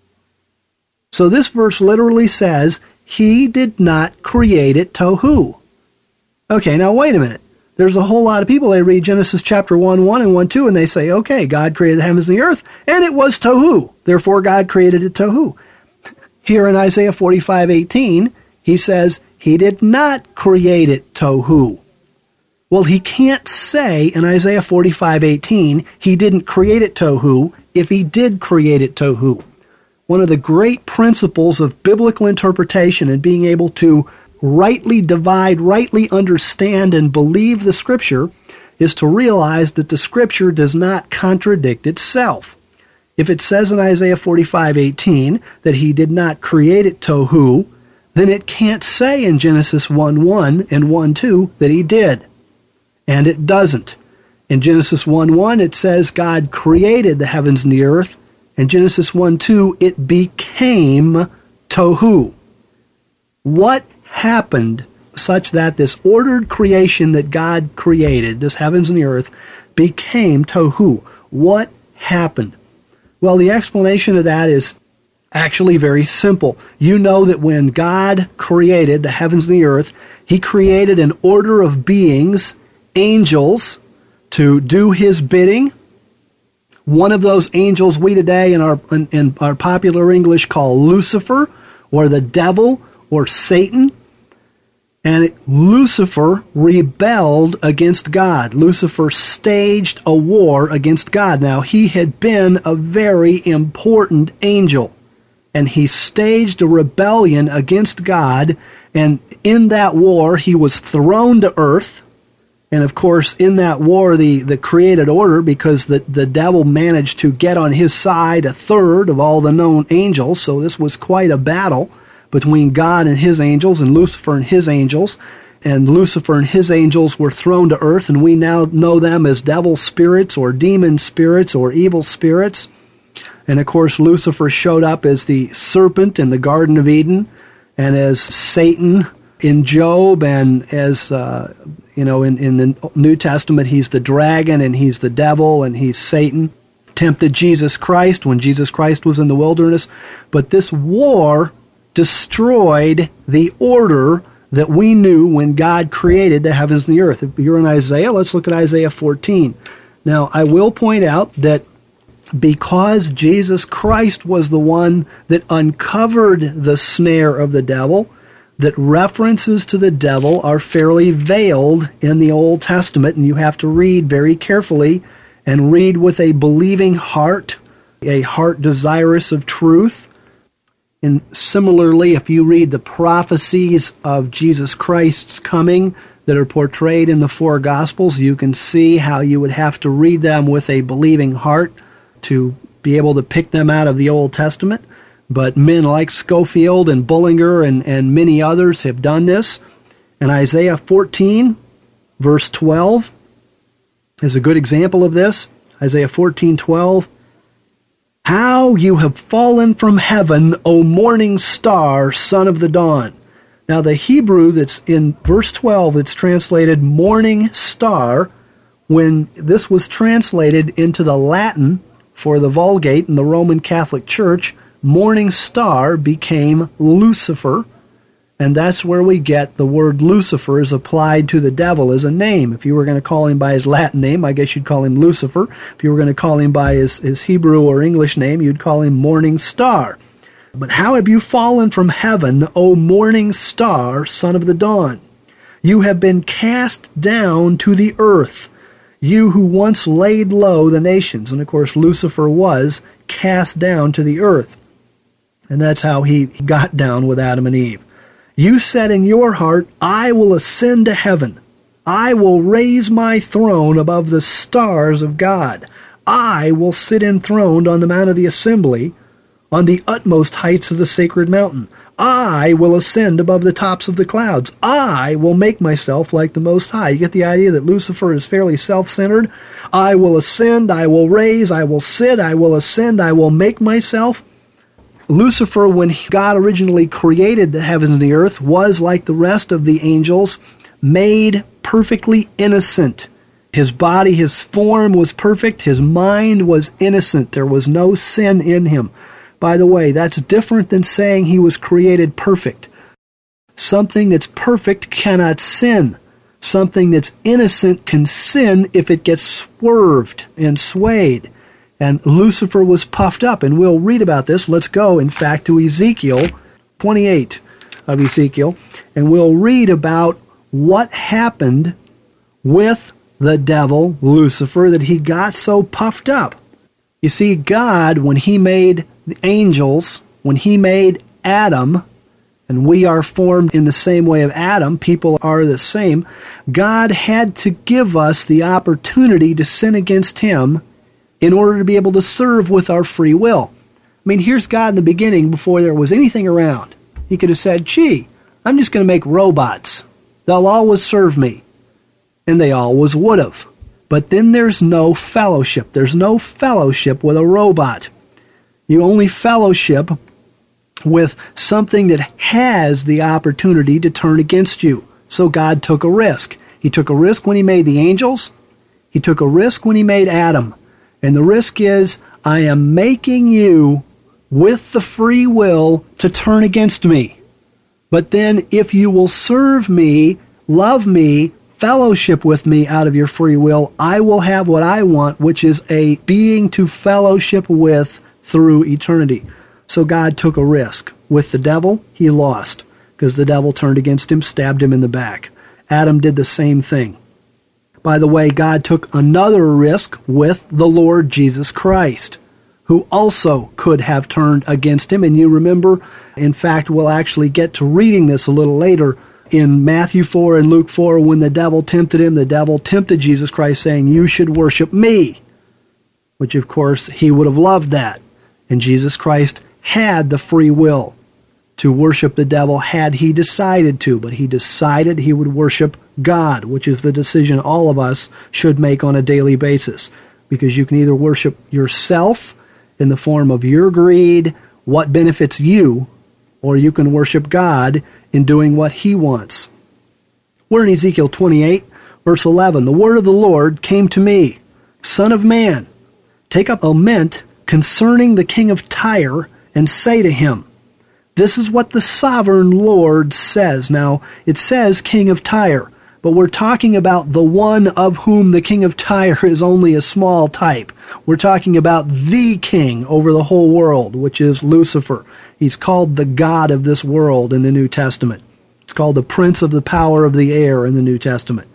So this verse literally says, he did not create it tohu. Okay, now wait a minute. There's a whole lot of people, they read Genesis chapter 1:1 and 1:2, and they say, okay, God created the heavens and the earth, and it was tohu. Therefore, God created it tohu. Here in Isaiah 45:18, he says, he did not create it tohu. Well, he can't say in Isaiah 45:18, he didn't create it tohu, if he did create it tohu. One of the great principles of biblical interpretation and being able to rightly divide, rightly understand, and believe the Scripture is to realize that the Scripture does not contradict itself. If it says in Isaiah 45:18 that he did not create it tohu, then it can't say in Genesis 1:1 and 1:2 that he did. And it doesn't. In Genesis 1:1 it says God created the heavens and the earth. In Genesis 1:2 it became tohu. What happened such that this ordered creation that God created, this heavens and the earth, became tohu? What happened? Well, the explanation of that is actually very simple. You know that when God created the heavens and the earth, he created an order of beings, angels, to do his bidding. One of those angels we today in our popular English call Lucifer, or the devil, or Satan. And Lucifer rebelled against God. Lucifer staged a war against God. Now, he had been a very important angel, and he staged a rebellion against God, and in that war, he was thrown to earth. And of course, in that war, the created order, because the devil managed to get on his side a third of all the known angels, so this was quite a battle between God and his angels and Lucifer and his angels. And Lucifer and his angels were thrown to earth, and we now know them as devil spirits or demon spirits or evil spirits. And of course, Lucifer showed up as the serpent in the Garden of Eden, and as Satan in Job, and as, in the New Testament, he's the dragon, and he's the devil, and he's Satan. Tempted Jesus Christ when Jesus Christ was in the wilderness. But this war destroyed the order that we knew when God created the heavens and the earth. If you're in Isaiah, let's look at Isaiah 14. Now, I will point out that because Jesus Christ was the one that uncovered the snare of the devil, that references to the devil are fairly veiled in the Old Testament, and you have to read very carefully and read with a believing heart, a heart desirous of truth. And similarly, if you read the prophecies of Jesus Christ's coming that are portrayed in the four Gospels, you can see how you would have to read them with a believing heart to be able to pick them out of the Old Testament. But men like Scofield and Bullinger and many others have done this. And Isaiah 14, verse 12, is a good example of this. Isaiah 14:12. How you have fallen from heaven, O morning star, son of the dawn. Now the Hebrew that's in verse 12, it's translated morning star. When this was translated into the Latin for the Vulgate in the Roman Catholic Church, morning star became Lucifer. And that's where we get the word Lucifer is applied to the devil as a name. If you were going to call him by his Latin name, I guess you'd call him Lucifer. If you were going to call him by his Hebrew or English name, you'd call him Morning Star. But how have you fallen from heaven, O morning star, son of the dawn? You have been cast down to the earth, you who once laid low the nations. And of course, Lucifer was cast down to the earth. And that's how he got down with Adam and Eve. You said in your heart, I will ascend to heaven. I will raise my throne above the stars of God. I will sit enthroned on the mount of the assembly, on the utmost heights of the sacred mountain. I will ascend above the tops of the clouds. I will make myself like the Most High. You get the idea that Lucifer is fairly self-centered? I will ascend, I will raise, I will sit, I will ascend, I will make myself. Lucifer, when God originally created the heavens and the earth, was like the rest of the angels, made perfectly innocent. His body, his form was perfect. His mind was innocent. There was no sin in him. By the way, that's different than saying he was created perfect. Something that's perfect cannot sin. Something that's innocent can sin if it gets swerved and swayed. And Lucifer was puffed up, and we'll read about this. Let's go, in fact, to Ezekiel 28 of Ezekiel, and we'll read about what happened with the devil, Lucifer, that he got so puffed up. You see, God, when he made the angels, when he made Adam, and we are formed in the same way of Adam, people are the same, God had to give us the opportunity to sin against him in order to be able to serve with our free will. I mean, here's God in the beginning before there was anything around. He could have said, gee, I'm just going to make robots. They'll always serve me. And they always would have. But then there's no fellowship. There's no fellowship with a robot. You only fellowship with something that has the opportunity to turn against you. So God took a risk. He took a risk when he made the angels. He took a risk when he made Adam. And the risk is, I am making you with the free will to turn against me. But then if you will serve me, love me, fellowship with me out of your free will, I will have what I want, which is a being to fellowship with through eternity. So God took a risk. With the devil, he lost, because the devil turned against him, stabbed him in the back. Adam did the same thing. By the way, God took another risk with the Lord Jesus Christ, who also could have turned against him. And you remember, in fact, we'll actually get to reading this a little later, in Matthew 4 and Luke 4, when the devil tempted him, the devil tempted Jesus Christ saying, you should worship me. Which, of course, he would have loved that. And Jesus Christ had the free will to worship the devil had he decided to. But he decided he would worship God, which is the decision all of us should make on a daily basis. Because you can either worship yourself in the form of your greed, what benefits you, or you can worship God in doing what he wants. We're in Ezekiel 28, verse 11. The word of the Lord came to me, Son of man, take up a lament concerning the king of Tyre, and say to him, this is what the sovereign Lord says. Now, it says king of Tyre, but we're talking about the one of whom the king of Tyre is only a small type. We're talking about the king over the whole world, which is Lucifer. He's called the God of this world in the New Testament. It's called the Prince of the Power of the Air in the New Testament.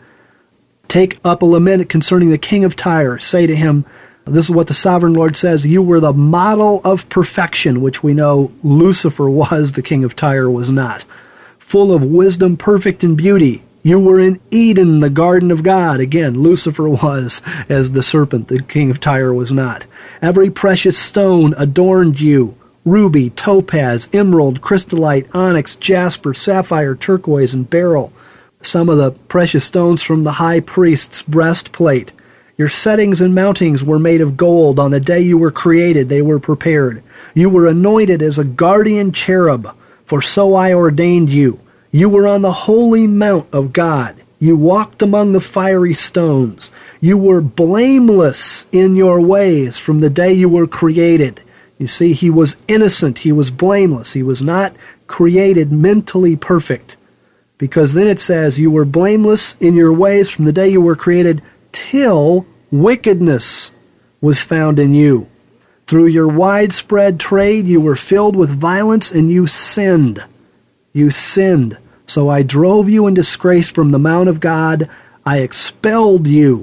Take up a lament concerning the king of Tyre. Say to him, this is what the sovereign Lord says, you were the model of perfection, which we know Lucifer was, the king of Tyre was not. Full of wisdom, perfect in beauty. You were in Eden, the garden of God. Again, Lucifer was as the serpent, the king of Tyre was not. Every precious stone adorned you. Ruby, topaz, emerald, crystallite, onyx, jasper, sapphire, turquoise, and beryl. Some of the precious stones from the high priest's breastplate. Your settings and mountings were made of gold. On the day you were created, they were prepared. You were anointed as a guardian cherub, for so I ordained you. You were on the holy mount of God. You walked among the fiery stones. You were blameless in your ways from the day you were created. You see, he was innocent. He was blameless. He was not created mentally perfect. Because then it says, you were blameless in your ways from the day you were created till wickedness was found in you. Through your widespread trade, you were filled with violence and you sinned. You sinned. So I drove you in disgrace from the mount of God. I expelled you,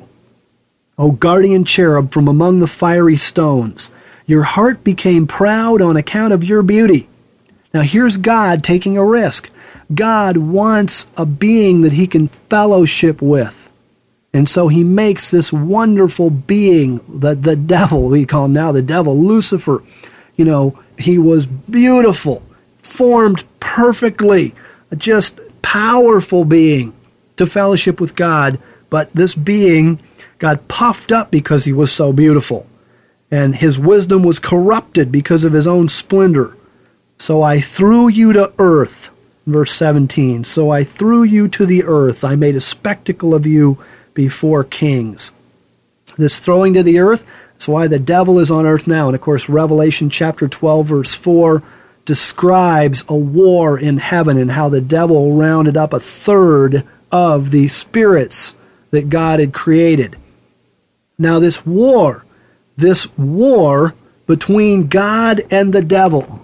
O guardian cherub, from among the fiery stones. Your heart became proud on account of your beauty. Now here's God taking a risk. God wants a being that he can fellowship with. And so he makes this wonderful being, the devil, we call him now the devil, Lucifer. He was beautiful, formed perfectly, just powerful being to fellowship with God. But this being got puffed up because he was so beautiful. And his wisdom was corrupted because of his own splendor. So I threw you to earth. Verse 17. So I threw you to the earth. I made a spectacle of you before kings. This throwing to the earth, that's why the devil is on earth now. And of course, Revelation chapter 12, verse 4 describes a war in heaven and how the devil rounded up a third of the spirits that God had created. Now this war between God and the devil,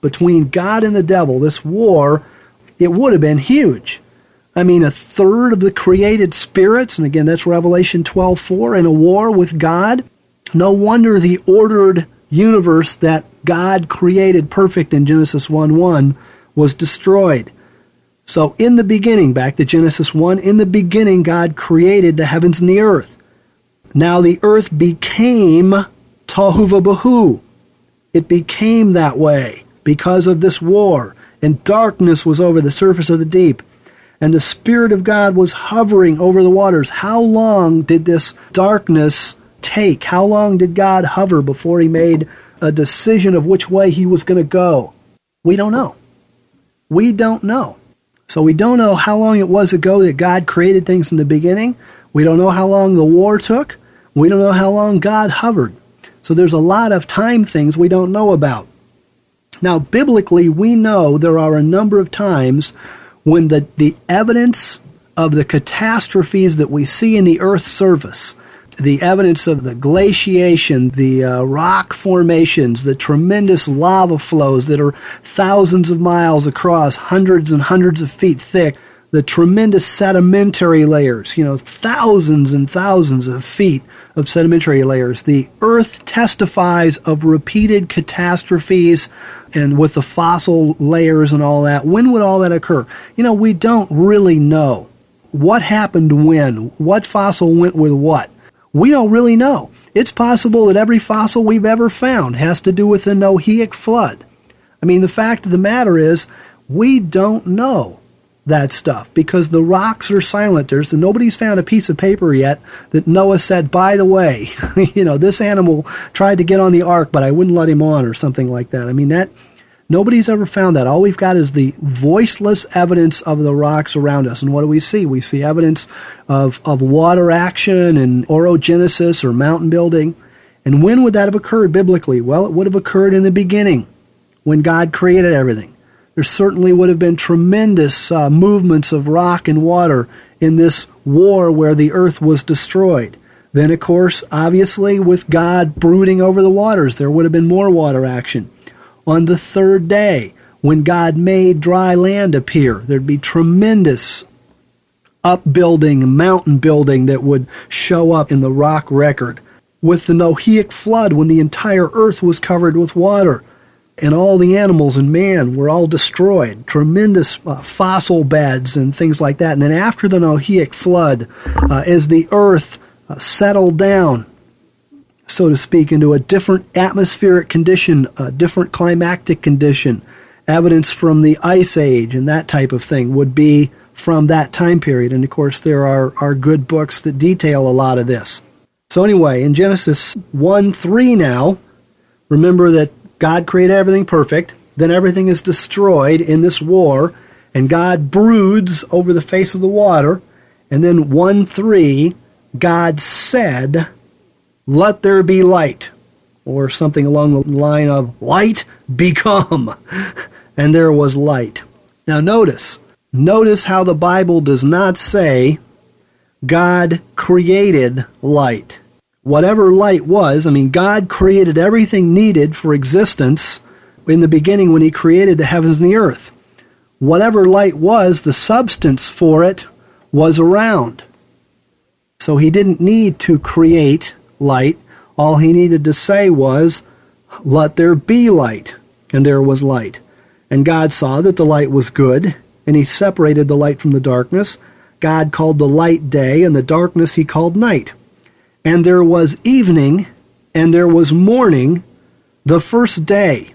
this war, it would have been huge. I mean, a third of the created spirits, and again, that's Revelation 12:4, in a war with God. No wonder the ordered universe that God created perfect in Genesis 1:1 was destroyed. So in the beginning, back to Genesis 1, in the beginning God created the heavens and the earth. Now the earth became tohu vabohu. It became that way because of this war, and darkness was over the surface of the deep, and the Spirit of God was hovering over the waters. How long did this darkness take? How long did God hover before he made a decision of which way he was going to go? We don't know. We don't know. So we don't know how long it was ago that God created things in the beginning. We don't know how long the war took. We don't know how long God hovered. So there's a lot of time things we don't know about. Now, biblically, we know there are a number of times when the evidence of the catastrophes that we see in the Earth's surface, the evidence of the glaciation, the rock formations, the tremendous lava flows that are thousands of miles across, hundreds and hundreds of feet thick, the tremendous sedimentary layers, thousands and thousands of feet of sedimentary layers. The Earth testifies of repeated catastrophes, and with the fossil layers and all that. When would all that occur? We don't really know. What happened when? What fossil went with what? We don't really know. It's possible that every fossil we've ever found has to do with the Noahic flood. I mean, the fact of the matter is, we don't know that stuff because the rocks are silent. Nobody's found a piece of paper yet that Noah said, by the way, this animal tried to get on the ark, but I wouldn't let him on, or something like that. I mean, nobody's ever found that. All we've got is the voiceless evidence of the rocks around us. And what do we see? We see evidence of water action and orogenesis, or mountain building. And when would that have occurred biblically? Well, it would have occurred in the beginning when God created everything. There certainly would have been tremendous movements of rock and water in this war where the earth was destroyed. Then, of course, obviously, with God brooding over the waters, there would have been more water action. On the third day, when God made dry land appear, there'd be tremendous upbuilding, mountain building that would show up in the rock record. With the Noahic flood, when the entire earth was covered with water, and all the animals and man were all destroyed, tremendous fossil beds and things like that. And then after the Noahic flood, as the earth settled down, so to speak, into a different atmospheric condition, a different climactic condition, evidence from the Ice Age and that type of thing would be from that time period. And of course, there are good books that detail a lot of this. So anyway, in Genesis 1:3 now, remember that God created everything perfect, then everything is destroyed in this war, and God broods over the face of the water, and then 1:3, God said, "Let there be light," or something along the line of, "Light become," and there was light. Now notice how the Bible does not say God created light. Whatever light was, God created everything needed for existence in the beginning when he created the heavens and the earth. Whatever light was, the substance for it was around. So he didn't need to create light. All he needed to say was, "Let there be light," and there was light. And God saw that the light was good, and he separated the light from the darkness. God called the light day, and the darkness he called night. And there was evening, and there was morning, the first day.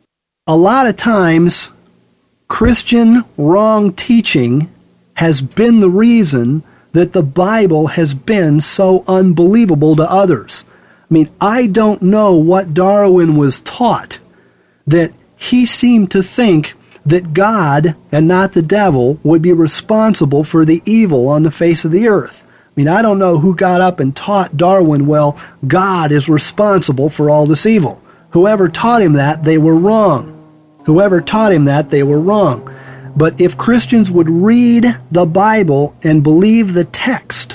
A lot of times, Christian wrong teaching has been the reason that the Bible has been so unbelievable to others. I mean, I don't know what Darwin was taught, that he seemed to think that God and not the devil would be responsible for the evil on the face of the earth. I mean, I don't know who got up and taught Darwin, well, God is responsible for all this evil. Whoever taught him that, they were wrong. Whoever taught him that, they were wrong. But if Christians would read the Bible and believe the text,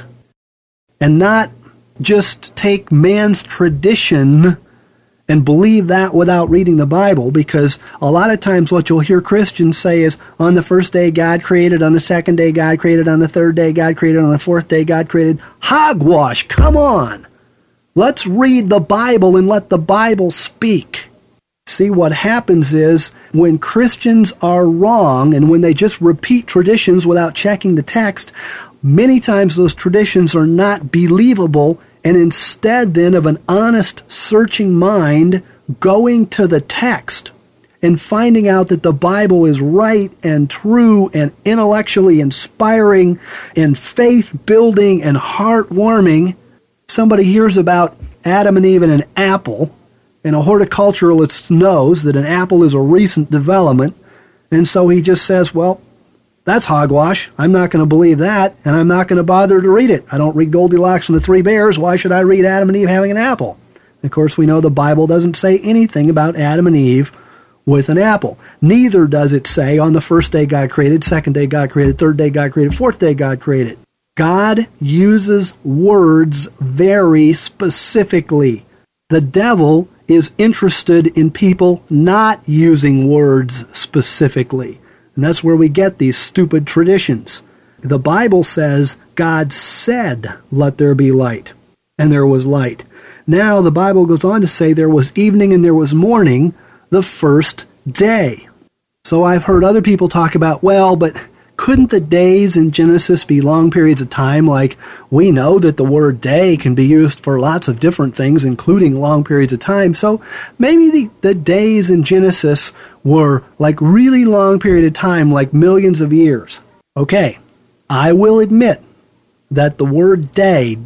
and not just take man's tradition and believe that without reading the Bible, because a lot of times what you'll hear Christians say is, on the first day God created, on the second day God created, on the third day God created, on the fourth day God created. Hogwash, come on! Let's read the Bible and let the Bible speak. See, what happens is, when Christians are wrong, and when they just repeat traditions without checking the text, many times those traditions are not believable, and instead then of an honest, searching mind, going to the text and finding out that the Bible is right and true and intellectually inspiring and faith-building and heart-warming. Somebody hears about Adam and Eve and an apple, and a horticulturalist knows that an apple is a recent development, and so he just says, well, that's hogwash. I'm not going to believe that, and I'm not going to bother to read it. I don't read Goldilocks and the Three Bears. Why should I read Adam and Eve having an apple? Of course, we know the Bible doesn't say anything about Adam and Eve with an apple. Neither does it say on the first day God created, second day God created, third day God created, fourth day God created. God uses words very specifically. The devil is interested in people not using words specifically. And that's where we get these stupid traditions. The Bible says, God said, let there be light. And there was light. Now the Bible goes on to say there was evening and there was morning the first day. So I've heard other people talk about, well, but couldn't the days in Genesis be long periods of time? Like, we know that the word day can be used for lots of different things, including long periods of time. So maybe the days in Genesis were like really long period of time, like millions of years. Okay, I will admit that the word day,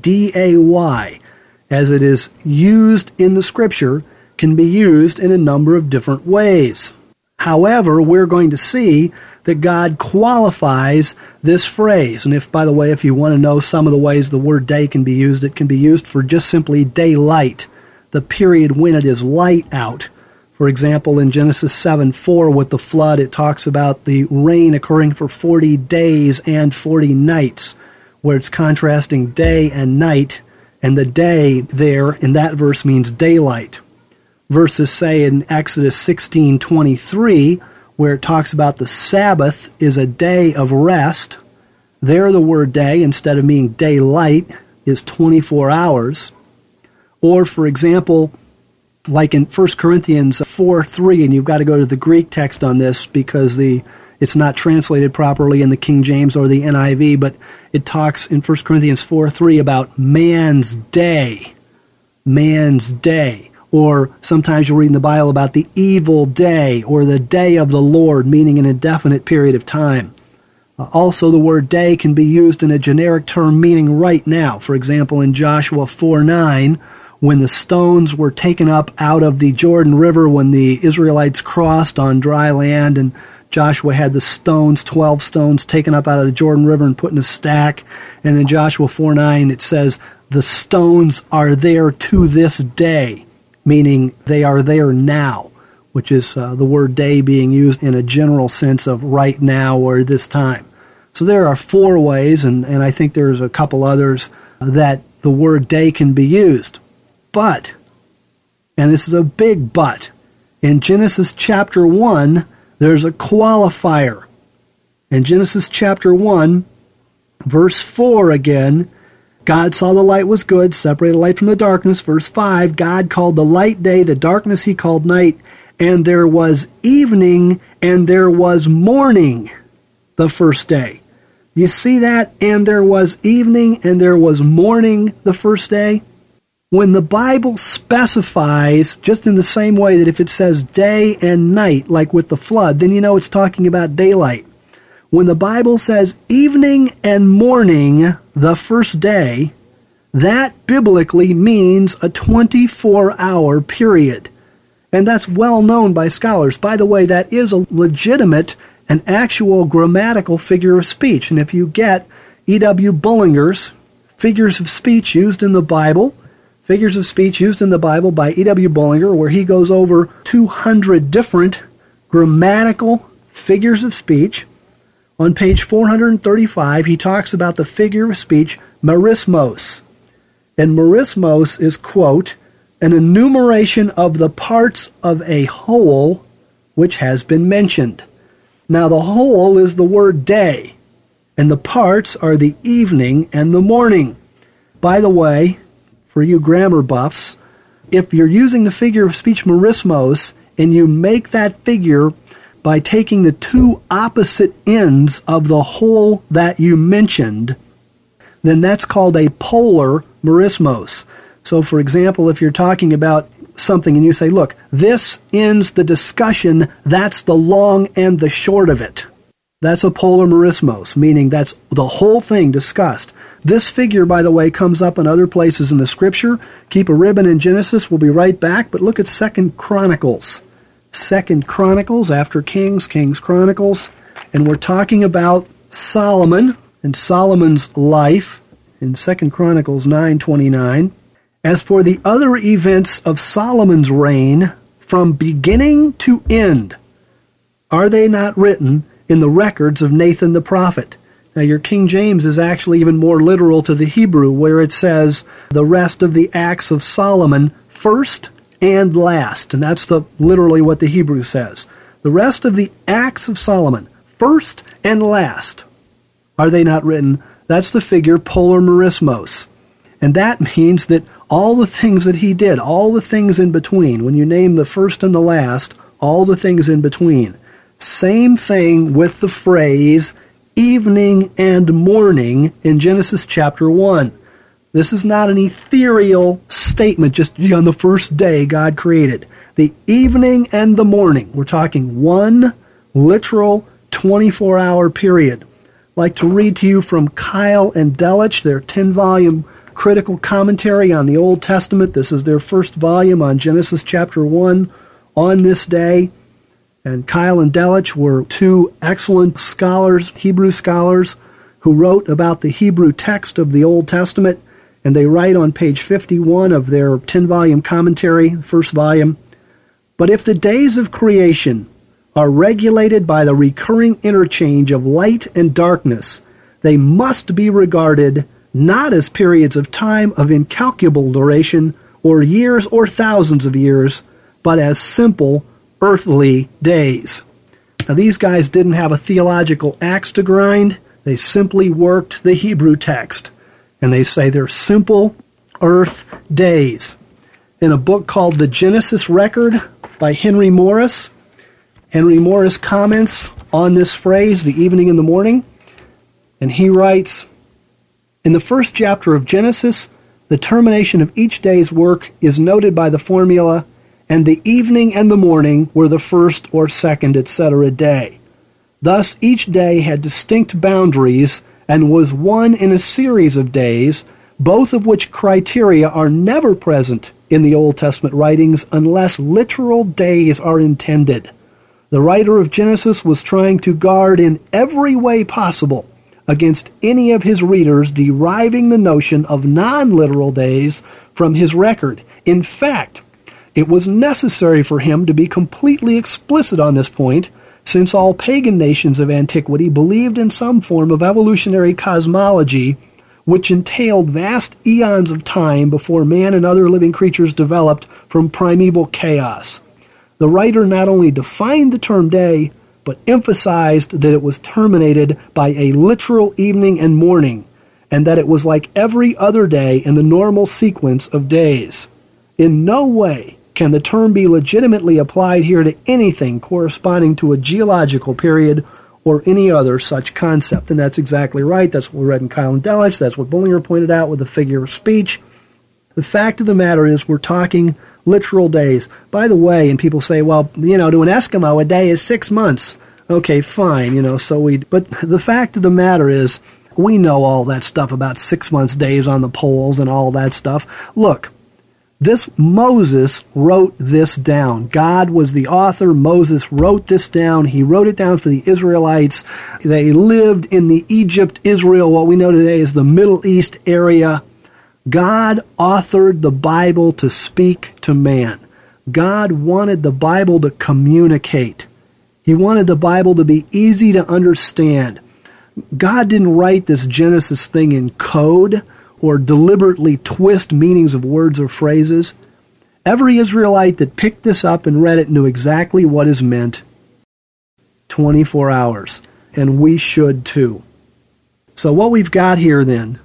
D-A-Y, as it is used in the Scripture, can be used in a number of different ways. However, we're going to see that God qualifies this phrase. And if, by the way, if you want to know some of the ways the word day can be used, it can be used for just simply daylight, the period when it is light out. For example, in Genesis 7:4 with the flood, it talks about the rain occurring for 40 days and 40 nights, where it's contrasting day and night, and the day there in that verse means daylight. Verses say in Exodus 16:23, where it talks about the Sabbath is a day of rest. There the word day, instead of meaning daylight, is 24 hours. Or, for example, like in 1 Corinthians 4:3, and you've got to go to the Greek text on this because it's not translated properly in the King James or the NIV, but it talks in 1 Corinthians 4:3 about man's day. Man's day. Or sometimes you'll read in the Bible about the evil day or the day of the Lord, meaning an indefinite period of time. Also, the word day can be used in a generic term meaning right now. For example, in Joshua 4:9, when the stones were taken up out of the Jordan River, when the Israelites crossed on dry land, and Joshua had the stones, 12 stones, taken up out of the Jordan River and put in a stack. And in Joshua 4:9, it says, the stones are there to this day, meaning they are there now, which is the word day being used in a general sense of right now or this time. So there are 4 ways, and I think there's a couple others, that the word day can be used. But, and this is a big but, in Genesis chapter 1, there's a qualifier. In Genesis chapter 1, verse 4 again, God saw the light was good, separated light from the darkness. Verse 5, God called the light day, the darkness he called night, and there was evening and there was morning the first day. You see that? And there was evening and there was morning the first day. When the Bible specifies, just in the same way that if it says day and night, like with the flood, then you know it's talking about daylight. When the Bible says evening and morning, the first day, that biblically means a 24-hour period. And that's well known by scholars. By the way, that is a legitimate and actual grammatical figure of speech. And if you get E.W. Bullinger's Figures of Speech Used in the Bible, Figures of Speech Used in the Bible by E.W. Bullinger, where he goes over 200 different grammatical figures of speech, on page 435, he talks about the figure of speech merismos. And merismos is, quote, an enumeration of the parts of a whole which has been mentioned. Now the whole is the word day, and the parts are the evening and the morning. By the way, for you grammar buffs, if you're using the figure of speech merismos, and you make that figure by taking the two opposite ends of the whole that you mentioned, then that's called a polar merismos. So, for example, if you're talking about something and you say, look, this ends the discussion, that's the long and the short of it. That's a polar merismos, meaning that's the whole thing discussed. This figure, by the way, comes up in other places in the Scripture. Keep a ribbon in Genesis. We'll be right back, but look at 2 Chronicles. 2 Chronicles, after Kings, Kings Chronicles. And we're talking about Solomon and Solomon's life in 2 Chronicles 9:29. As for the other events of Solomon's reign, from beginning to end, are they not written in the records of Nathan the prophet? Now your King James is actually even more literal to the Hebrew, where it says the rest of the acts of Solomon first and last. And that's literally what the Hebrew says. The rest of the acts of Solomon, first and last. Are they not written? That's the figure polar merismos. And that means that all the things that he did, all the things in between, when you name the first and the last, all the things in between. Same thing with the phrase evening and morning in Genesis chapter 1. This is not an ethereal statement, just on the first day God created. The evening and the morning, we're talking one literal 24-hour period. I'd like to read to you from Keil and Delitzsch, their 10-volume critical commentary on the Old Testament. This is their first volume on Genesis chapter 1, On This Day. And Keil and Delitzsch were two excellent scholars, Hebrew scholars, who wrote about the Hebrew text of the Old Testament. And they write on page 51 of their 10-volume commentary, first volume, but if the days of creation are regulated by the recurring interchange of light and darkness, they must be regarded not as periods of time of incalculable duration, or years or thousands of years, but as simple earthly days. Now these guys didn't have a theological axe to grind. They simply worked the Hebrew text. And they say they're simple earth days. In a book called The Genesis Record by Henry Morris, Henry Morris comments on this phrase, the evening and the morning, and he writes, in the first chapter of Genesis, the termination of each day's work is noted by the formula, and the evening and the morning were the first or second, etc. day. Thus, each day had distinct boundaries and was one in a series of days, both of which criteria are never present in the Old Testament writings unless literal days are intended. The writer of Genesis was trying to guard in every way possible against any of his readers deriving the notion of non-literal days from his record. In fact, it was necessary for him to be completely explicit on this point, since all pagan nations of antiquity believed in some form of evolutionary cosmology, which entailed vast eons of time before man and other living creatures developed from primeval chaos. The writer not only defined the term day, but emphasized that it was terminated by a literal evening and morning, and that it was like every other day in the normal sequence of days. In no way can the term be legitimately applied here to anything corresponding to a geological period or any other such concept. And that's exactly right. That's what we read in Keil and Delitzsch. That's what Bullinger pointed out with the figure of speech. The fact of the matter is we're talking literal days. By the way, and people say, well, to an Eskimo, a day is 6 months. Okay, fine, but the fact of the matter is we know all that stuff about 6 months days on the poles and all that stuff. Look, Moses wrote this down. God was the author. Moses wrote this down. He wrote it down for the Israelites. They lived in the Egypt, Israel, what we know today as the Middle East area. God authored the Bible to speak to man. God wanted the Bible to communicate. He wanted the Bible to be easy to understand. God didn't write this Genesis thing in code or deliberately twist meanings of words or phrases. Every Israelite that picked this up and read it knew exactly what is meant. 24 hours. And we should too. So what we've got here then,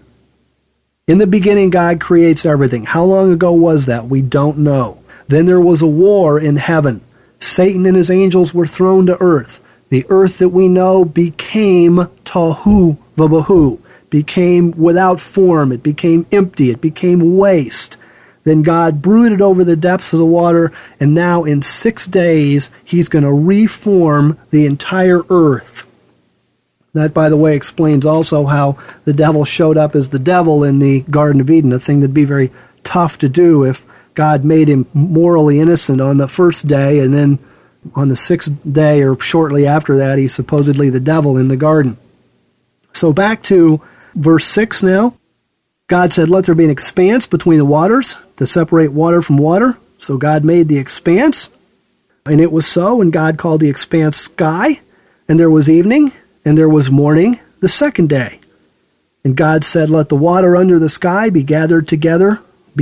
in the beginning God creates everything. How long ago was that? We don't know. Then there was a war in heaven. Satan and his angels were thrown to earth. The earth that we know became tohu vabohu, became without form. It became empty. It became waste. Then God brooded over the depths of the water, and now in 6 days, he's going to reform the entire earth. That, by the way, explains also how the devil showed up as the devil in the Garden of Eden, a thing that'd be very tough to do if God made him morally innocent on the first day, and then on the 6th day or shortly after that, he's supposedly the devil in the garden. So back to verse 6 now. God said, let there be an expanse between the waters to separate water from water. So God made the expanse, and it was so, and God called the expanse sky, and there was evening, and there was morning the second day. And God said, let the water under the sky be gathered together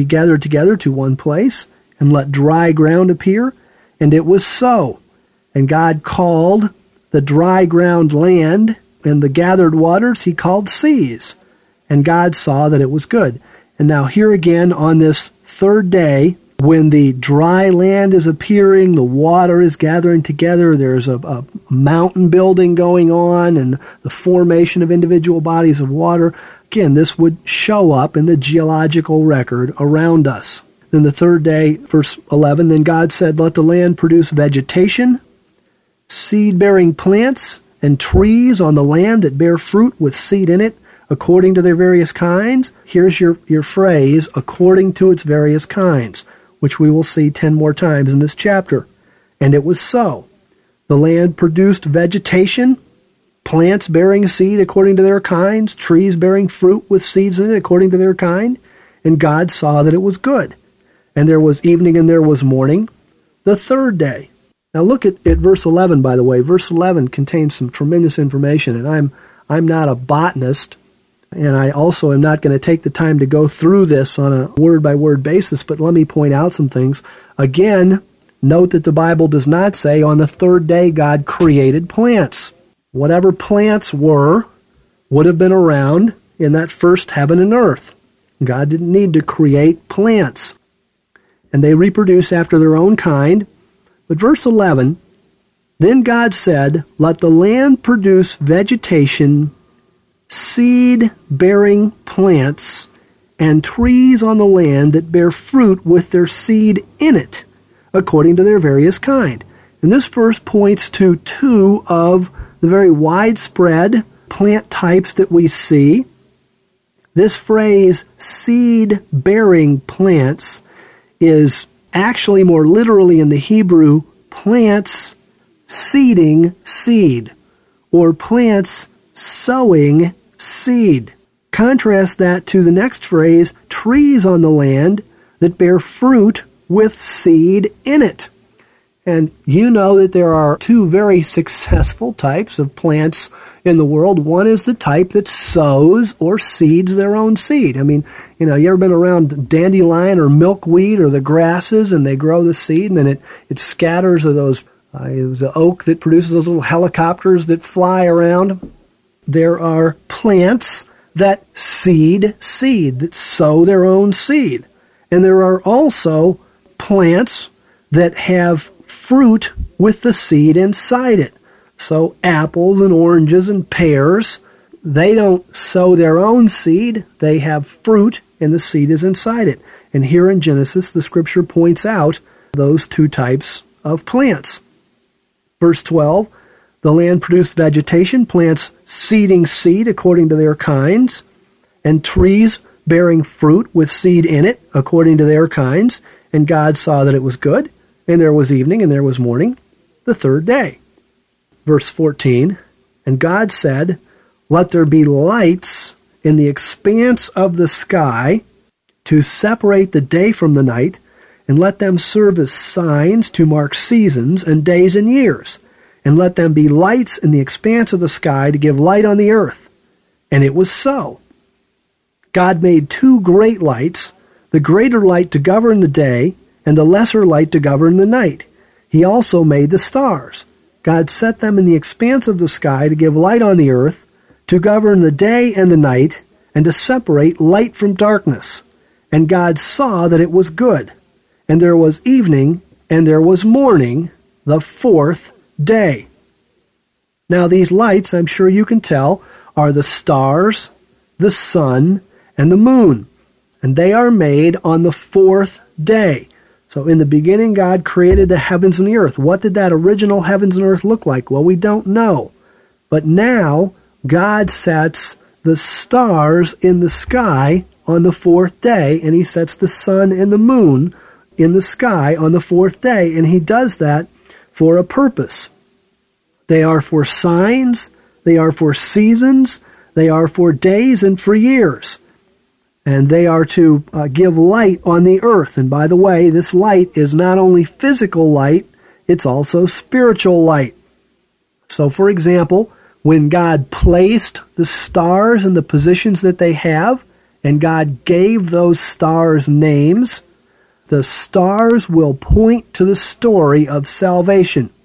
to one place, and let dry ground appear. And it was so. And God called the dry ground land, and the gathered waters he called seas. And God saw that it was good. And now here again on this third day, when the dry land is appearing, the water is gathering together, there's a mountain building going on, and the formation of individual bodies of water. Again, this would show up in the geological record around us. Then the third day, verse 11, then God said, let the land produce vegetation, seed-bearing plants, and trees on the land that bear fruit with seed in it, according to their various kinds. Here's your phrase, according to its various kinds, which we will see 10 more times in this chapter. And it was so. The land produced vegetation, plants bearing seed according to their kinds, trees bearing fruit with seeds in it according to their kind. And God saw that it was good. And there was evening and there was morning, the third day. Now look at verse 11, by the way. Verse 11 contains some tremendous information, and I'm not a botanist, and I also am not going to take the time to go through this on a word-by-word basis, but let me point out some things. Again, note that the Bible does not say on the third day God created plants. Whatever plants were would have been around in that first heaven and earth. God didn't need to create plants. And they reproduce after their own kind. But verse 11, then God said, let the land produce vegetation, seed-bearing plants, and trees on the land that bear fruit with their seed in it, according to their various kind. And this verse points to two of the very widespread plant types that we see. This phrase, seed-bearing plants, is actually more literally in the Hebrew, plants seeding seed, or plants sowing seed. Contrast that to the next phrase, trees on the land that bear fruit with seed in it. And you know that there are two very successful types of plants in the world. One is the type that sows or seeds their own seed. I mean, you ever been around dandelion or milkweed or the grasses, and they grow the seed, and then it scatters of those, the oak that produces those little helicopters that fly around. There are plants that seed, that sow their own seed. And there are also plants that have fruit with the seed inside it. So apples and oranges and pears, they don't sow their own seed. They have fruit and the seed is inside it. And here in Genesis, the scripture points out those two types of plants. Verse 12, the land produced vegetation, plants seeding seed according to their kinds, and trees bearing fruit with seed in it according to their kinds. And God saw that it was good, and there was evening, and there was morning, the third day. Verse 14, and God said, let there be lights in the expanse of the sky to separate the day from the night, and let them serve as signs to mark seasons and days and years. And let them be lights in the expanse of the sky to give light on the earth. And it was so. God made two great lights, the greater light to govern the day, and the lesser light to govern the night. He also made the stars. God set them in the expanse of the sky to give light on the earth, to govern the day and the night, and to separate light from darkness. And God saw that it was good. And there was evening, and there was morning, the fourth day. Now these lights, I'm sure you can tell, are the stars, the sun, and the moon. And they are made on the fourth day. So in the beginning, God created the heavens and the earth. What did that original heavens and earth look like? Well, we don't know. But now, God sets the stars in the sky on the fourth day, and he sets the sun and the moon in the sky on the fourth day, and he does that for a purpose. They are for signs, they are for seasons, they are for days and for years. And they are to give light on the earth. And by the way, this light is not only physical light, it's also spiritual light. So for example, when God placed the stars in the positions that they have, and God gave those stars names, the stars will point to the story of salvation.